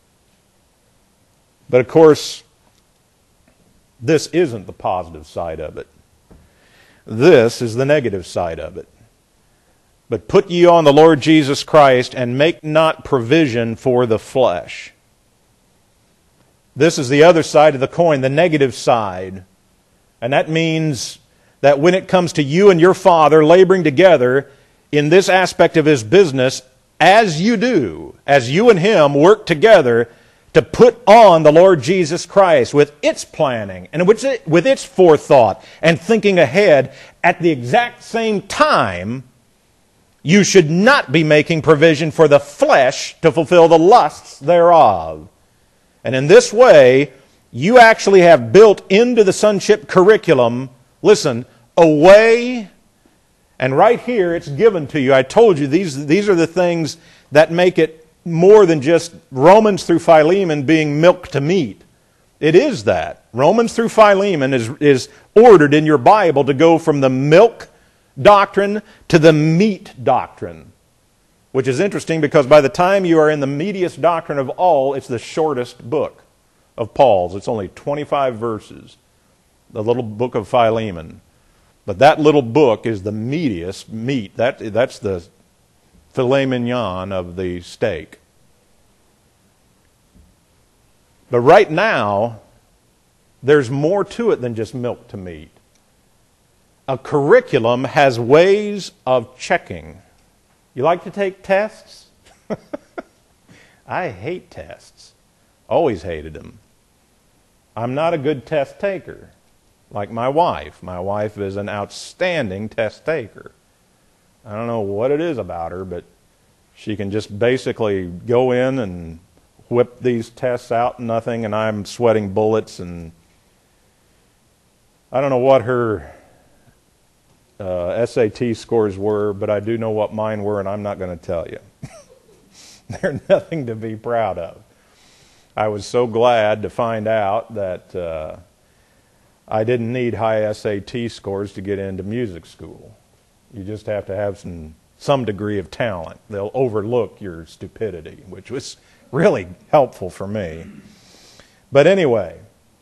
But of course, this isn't the positive side of it. This is the negative side of it. But put ye on the Lord Jesus Christ, and make not provision for the flesh. This is the other side of the coin, the negative side. And that means that when it comes to you and your Father laboring together in this aspect of His business, as you do, as you and Him work together to put on the Lord Jesus Christ with its planning and with its forethought and thinking ahead at the exact same time, you should not be making provision for the flesh to fulfill the lusts thereof. And in this way, you actually have built into the sonship curriculum, listen, a way, and right here it's given to you. I told you these, these are the things that make it more than just Romans through Philemon being milk to meat. It is that. Romans through Philemon is, is ordered in your Bible to go from the milk doctrine to the meat doctrine. Which is interesting because by the time you are in the meatiest doctrine of all, it's the shortest book of Paul's. It's only twenty-five verses. The little book of Philemon. But that little book is the meatiest meat. That, that's the filet mignon of the steak. But right now, there's more to it than just milk to meat. A curriculum has ways of checking. You like to take tests? I hate tests. Always hated them. I'm not a good test taker, like my wife. My wife is an outstanding test taker. I don't know what it is about her, but she can just basically go in and whip these tests out and nothing, and I'm sweating bullets, and I don't know what her uh, S A T scores were, but I do know what mine were, and I'm not going to tell you. They're nothing to be proud of. I was so glad to find out that uh, I didn't need high S A T scores to get into music school. You just have to have some some degree of talent. They'll overlook your stupidity, which was really helpful for me. But anyway,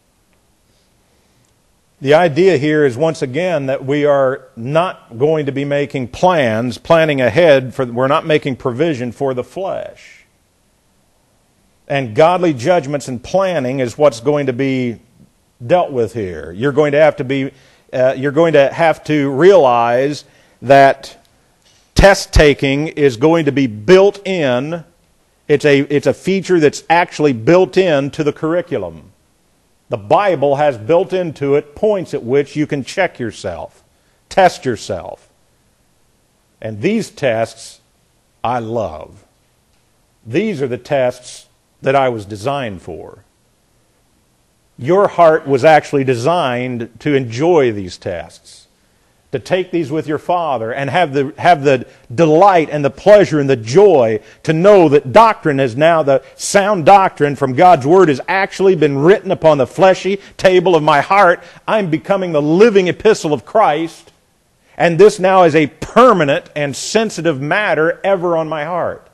the idea here is once again that we are not going to be making plans, planning ahead, for we're not making provision for the flesh. And godly judgments and planning is what's going to be dealt with here. You're going to have to be, uh, you're going to have to realize that test taking is going to be built in. It's a, it's a feature that's actually built into the curriculum. The Bible has built into it points at which you can check yourself, test yourself. And these tests I love. These are the tests that I was designed for. Your heart was actually designed to enjoy these tests, to take these with your Father and have the have the delight and the pleasure and the joy to know that doctrine is now, the sound doctrine from God's Word has actually been written upon the fleshy table of my heart. I'm becoming the living epistle of Christ, and this now is a permanent and sensitive matter ever on my heart.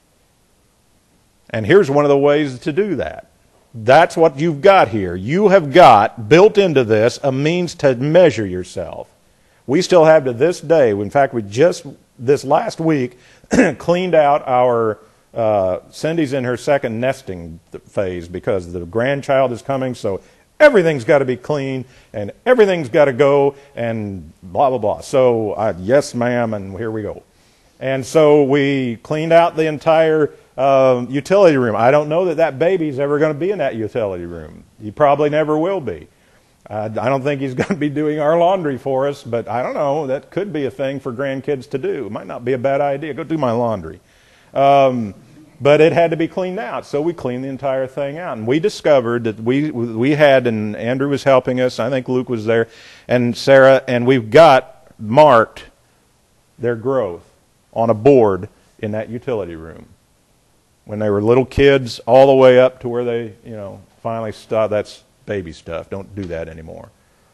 And here's one of the ways to do that. That's what you've got here. You have got, built into this, a means to measure yourself. We still have to this day, in fact, we just, this last week, cleaned out our, uh, Cindy's in her second nesting phase because the grandchild is coming, so everything's got to be clean, and everything's got to go, and blah, blah, blah. So, uh, yes, ma'am, and here we go. And so we cleaned out the entire uh, utility room. I don't know that that baby's ever going to be in that utility room. He probably never will be. Uh, I don't think he's going to be doing our laundry for us, but I don't know. That could be a thing for grandkids to do. It might not be a bad idea. Go do my laundry. Um, but it had to be cleaned out, so we cleaned the entire thing out. And we discovered that we we had, and Andrew was helping us, I think Luke was there, and Sarah, and we've got marked their growth on a board in that utility room. When they were little kids, all the way up to where they, you know, finally stopped. That's baby stuff. Don't do that anymore.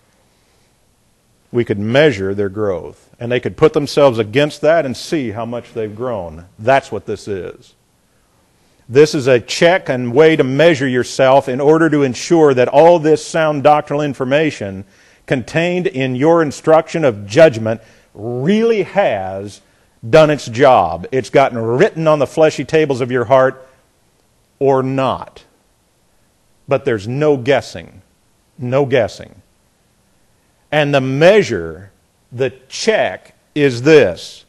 We could measure their growth, and they could put themselves against that and see how much they've grown. That's what this is. This is a check and way to measure yourself in order to ensure that all this sound doctrinal information contained in your instruction of judgment really has done its job. It's gotten written on the fleshy tables of your heart or not. But there's no guessing. No guessing. And the measure, the check, is this.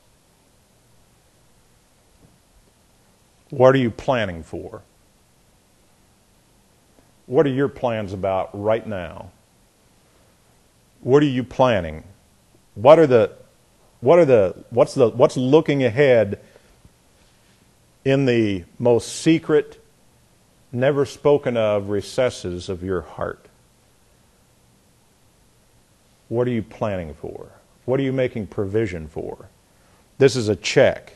What are you planning for? What are your plans about right now? What are you planning? What are the what are the what's the what's looking ahead in the most secret, never spoken of recesses of your heart? What are you planning for? What are you making provision for? This is a check.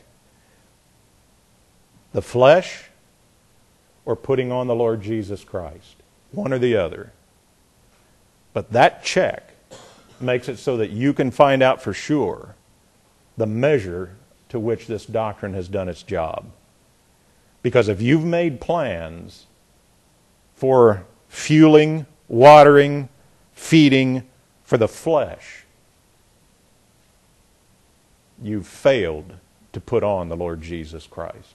The flesh or putting on the Lord Jesus Christ. One or the other. But that check makes it so that you can find out for sure the measure to which this doctrine has done its job. Because if you've made plans for fueling, watering, feeding for the flesh, you've failed to put on the Lord Jesus Christ.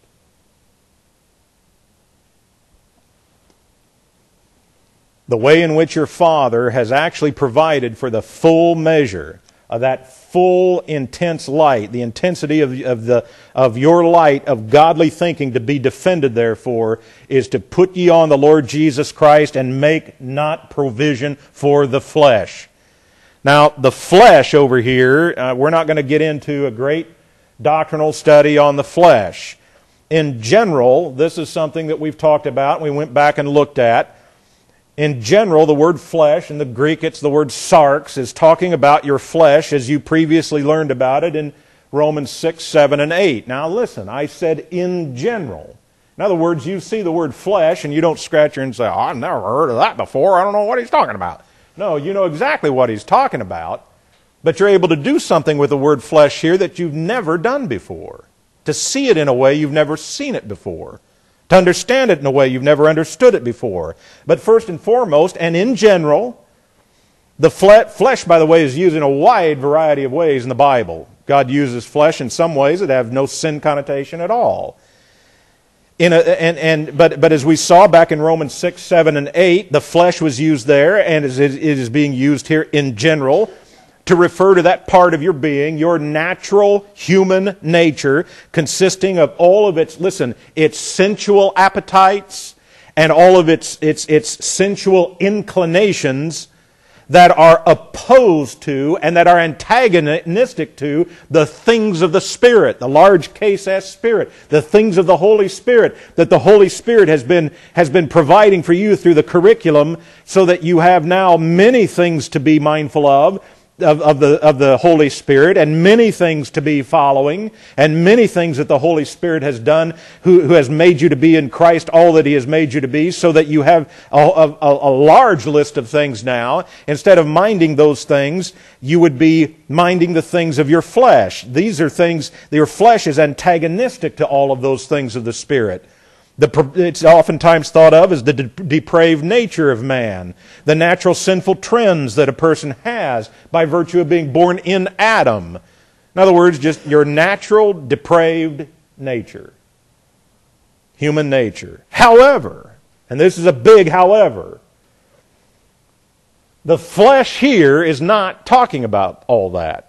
The way in which your Father has actually provided for the full measure of that full, intense light, the intensity of, of, the, of your light of godly thinking to be defended, therefore, is to put ye on the Lord Jesus Christ and make not provision for the flesh. Now, the flesh over here, uh, we're not going to get into a great doctrinal study on the flesh. In general, this is something that we've talked about and we went back and looked at. In general, the word flesh, in the Greek it's the word sarx, is talking about your flesh as you previously learned about it in Romans six, seven, and eight. Now listen, I said in general. In other words, you see the word flesh and you don't scratch your head and say, oh, I've never heard of that before. I don't know what he's talking about. No, you know exactly what he's talking about, but you're able to do something with the word flesh here that you've never done before. To see it in a way you've never seen it before. To understand it in a way you've never understood it before. But first and foremost, and in general, the flesh, by the way, is used in a wide variety of ways in the Bible. God uses flesh in some ways that have no sin connotation at all. In a, and, and, but, but as we saw back in Romans six, seven, and eight, the flesh was used there, and it is being used here in general to refer to that part of your being, your natural human nature, consisting of all of its, listen, its sensual appetites and all of its, its, its sensual inclinations that are opposed to and that are antagonistic to the things of the Spirit, the large case S Spirit, the things of the Holy Spirit that the Holy Spirit has been, has been providing for you through the curriculum, so that you have now many things to be mindful of, Of, of the of the Holy Spirit, and many things to be following, and many things that the Holy Spirit has done, who, who has made you to be in Christ all that He has made you to be, so that you have a, a, a large list of things now. Instead of minding those things, you would be minding the things of your flesh. These are things, your flesh is antagonistic to all of those things of the Spirit. The, it's oftentimes thought of as the de- depraved nature of man, the natural sinful trends that a person has by virtue of being born in Adam. In other words, just your natural depraved nature, human nature. However, and this is a big however, the flesh here is not talking about all that.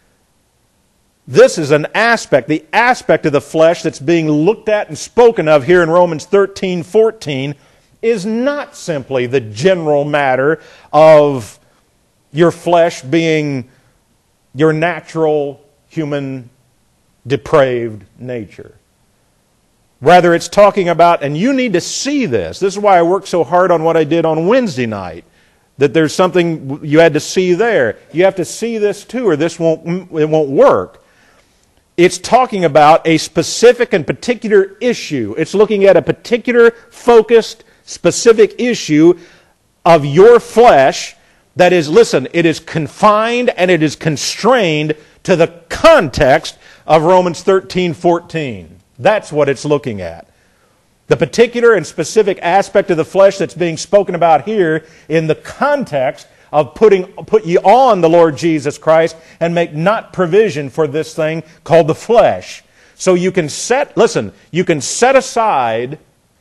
This is an aspect, the aspect of the flesh that's being looked at and spoken of here in Romans thirteen, fourteen is not simply the general matter of your flesh being your natural human depraved nature. Rather, it's talking about, and you need to see this. This is why I worked so hard on what I did on Wednesday night. That there's something you had to see there. You have to see this too, or this won't, it won't work. It's talking about a specific and particular issue. It's looking at a particular, focused, specific issue of your flesh that is, listen, it is confined and it is constrained to the context of Romans thirteen, fourteen. That's what it's looking at. The particular and specific aspect of the flesh that's being spoken about here in the context of putting put ye on the Lord Jesus Christ and make not provision for this thing called the flesh. So you can set, listen, you can set aside,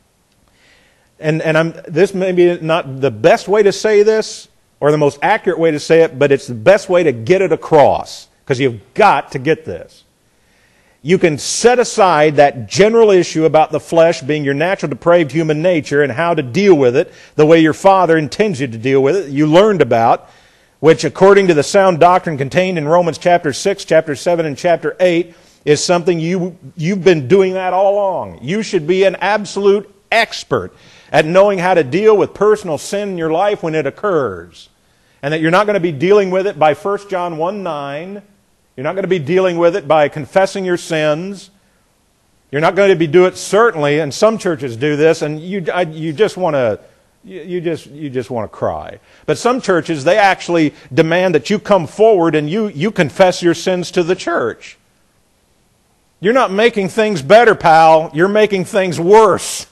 and, and I'm this may be not the best way to say this or the most accurate way to say it, but it's the best way to get it across, because you've got to get this. You can set aside that general issue about the flesh being your natural depraved human nature and how to deal with it the way your Father intends you to deal with it, you learned about, which according to the sound doctrine contained in Romans chapter six, chapter seven, and chapter eight, is something you, you've been doing that all along. You should be an absolute expert at knowing how to deal with personal sin in your life when it occurs. And that you're not going to be dealing with it by First John one nine. You're not going to be dealing with it by confessing your sins. You're not going to be do it certainly, and some churches do this, and you I, you just want to you, you just you just want to cry. But some churches, they actually demand that you come forward and you you confess your sins to the church. You're not making things better, pal. You're making things worse.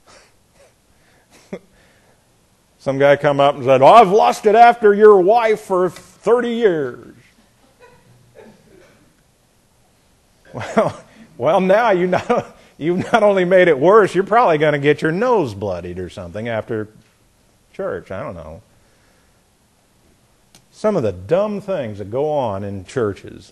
Some guy come up and said, "Oh, I've lusted after your wife for thirty years." Well, well, now you know, you've not only made it worse, you're probably going to get your nose bloodied or something after church. I don't know. Some of the dumb things that go on in churches.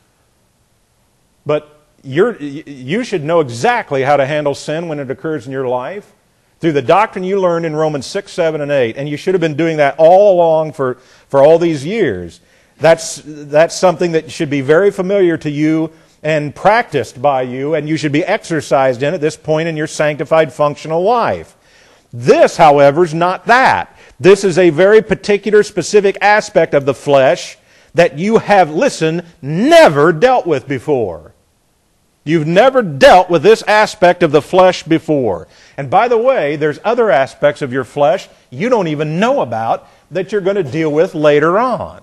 But you're, you should know exactly how to handle sin when it occurs in your life through the doctrine you learned in Romans six, seven, and eight. And you should have been doing that all along for, for all these years. That's, that's something that should be very familiar to you. and practiced by you, and you should be exercised in at this point in your sanctified functional life. This, however, is not that. This is a very particular, specific aspect of the flesh that you have, listen, never dealt with before. You've never dealt with this aspect of the flesh before. And by the way, there's other aspects of your flesh you don't even know about that you're going to deal with later on.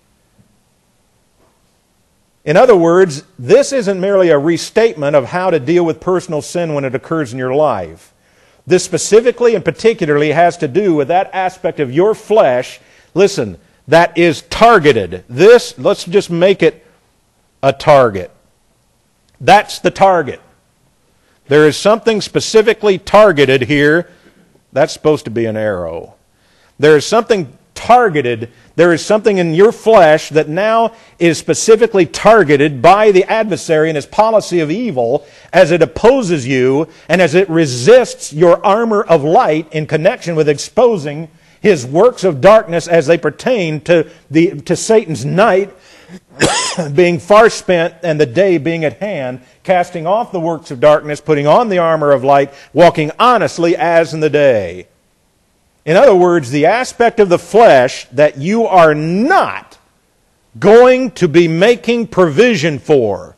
In other words, this isn't merely a restatement of how to deal with personal sin when it occurs in your life. This specifically and particularly has to do with that aspect of your flesh, listen, that is targeted. This, let's just make it a target. That's the target. There is something specifically targeted here. That's supposed to be an arrow. There is something targeted. There is something in your flesh that now is specifically targeted by the adversary and his policy of evil as it opposes you and as it resists your armor of light in connection with exposing his works of darkness as they pertain to the to Satan's night being far spent and the day being at hand, casting off the works of darkness, putting on the armor of light, walking honestly as in the day. In other words, the aspect of the flesh that you are not going to be making provision for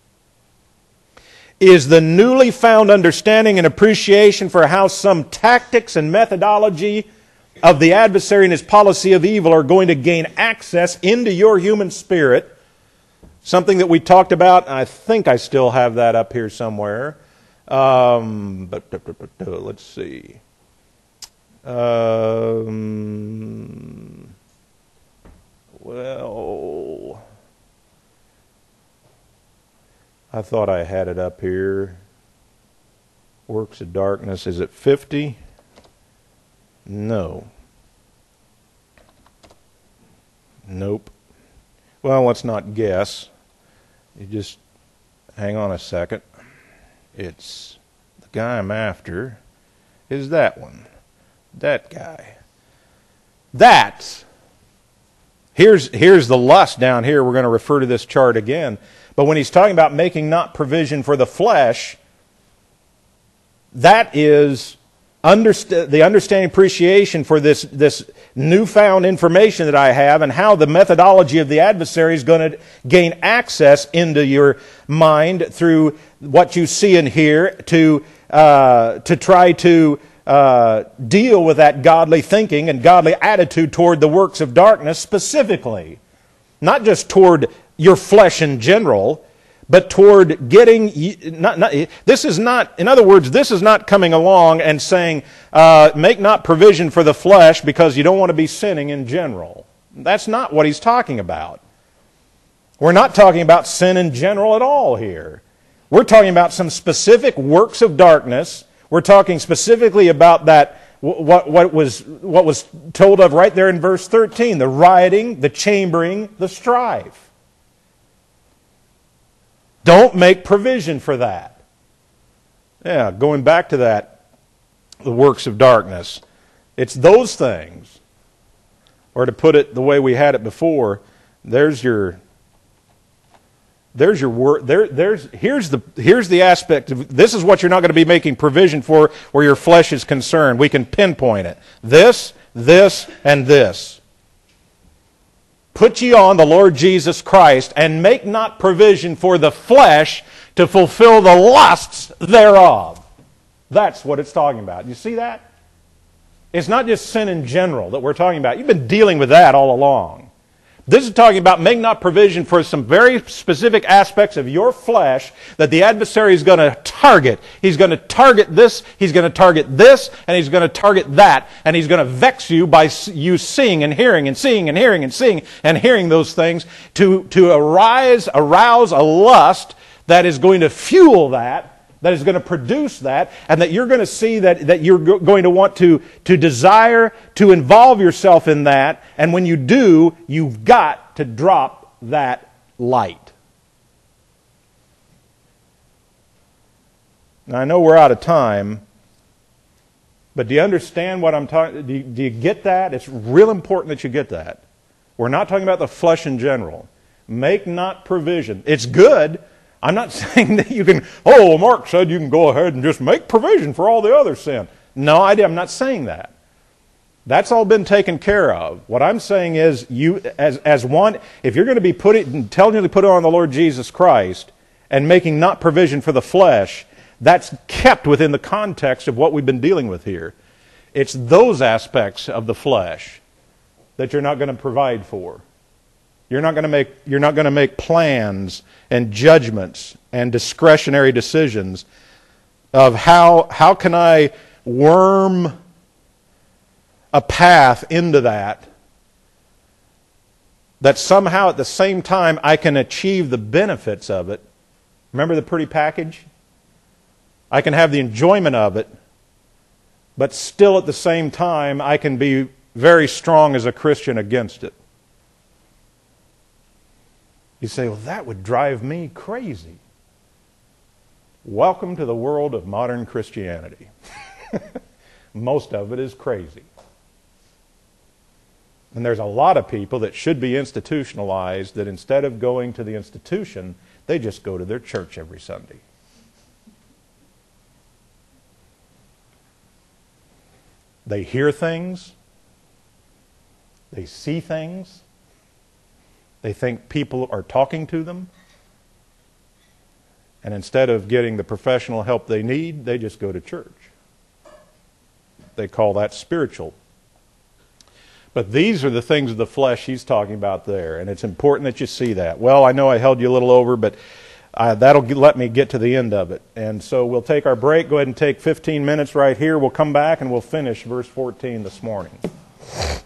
is the newly found understanding and appreciation for how some tactics and methodology of the adversary and his policy of evil are going to gain access into your human spirit. Something that we talked about, I think I still have that up here somewhere. Um, but, but, but, but let's see. Um, well, I thought I had it up here. Works of darkness. Is it fifty? No. Nope. Well, let's not guess. You just hang on a second. It's the guy I'm after is that one. That guy. That's. Here's, here's the lust down here. We're going to refer to this chart again. But when he's talking about making not provision for the flesh, that is underst- the understanding appreciation for this, this newfound information that I have and how the methodology of the adversary is going to gain access into your mind through what you see and hear to, uh, to try to Uh, deal with that godly thinking and godly attitude toward the works of darkness specifically. Not just toward your flesh in general, but toward getting... Not, not, this is not, in other words, this is not coming along and saying, uh, make not provision for the flesh because you don't want to be sinning in general. That's not what he's talking about. We're not talking about sin in general at all here. We're talking about some specific works of darkness. We're talking specifically about that, what, what, was, what was told of right there in verse thirteen, the rioting, the chambering, the strife. Don't make provision for that. Yeah, going back to that, the works of darkness. It's those things. Or to put it the way we had it before, there's your... There's your word. There, there's here's the here's the aspect of this is what you're not going to be making provision for where your flesh is concerned. We can pinpoint it. This, this, and this. Put ye on the Lord Jesus Christ and make not provision for the flesh to fulfill the lusts thereof. That's what it's talking about. You see that? It's not just sin in general that we're talking about. You've been dealing with that all along. This is talking about make not provision for some very specific aspects of your flesh that the adversary is going to target. He's going to target this, he's going to target this, and he's going to target that. And he's going to vex you by you seeing and hearing and seeing and hearing and seeing and hearing those things to, to arise, arouse a lust that is going to fuel that, that is going to produce that, and that you're going to see that, that you're going to want to, to desire to involve yourself in that, and when you do, you've got to drop that light. Now, I know we're out of time, but do you understand what I'm talking? Do you, do you get that? It's real important that you get that. We're not talking about the flesh in general. Make not provision. It's good. I'm not saying that you can, oh, well, Mark said you can go ahead and just make provision for all the other sin. No, I, I'm not saying that. That's all been taken care of. What I'm saying is, you, as as one, if you're going to be put it, intelligently put on the Lord Jesus Christ and making not provision for the flesh, that's kept within the context of what we've been dealing with here. It's those aspects of the flesh that you're not going to provide for. You're not going to make you're not going to make plans and judgments and discretionary decisions of how how can I worm a path into that that somehow at the same time I can achieve the benefits of it. Remember the pretty package? I can have the enjoyment of it, but still at the same time I can be very strong as a Christian against it. You say, well, that would drive me crazy. Welcome to the world of modern Christianity. Most of it is crazy. And there's a lot of people that should be institutionalized that instead of going to the institution, they just go to their church every Sunday. They hear things. They see things. They think people are talking to them. And instead of getting the professional help they need, they just go to church. They call that spiritual. But these are the things of the flesh he's talking about there. And it's important that you see that. Well, I know I held you a little over, but uh, that'll let me get to the end of it. And so we'll take our break. Go ahead and take fifteen minutes right here. We'll come back and we'll finish verse fourteen this morning.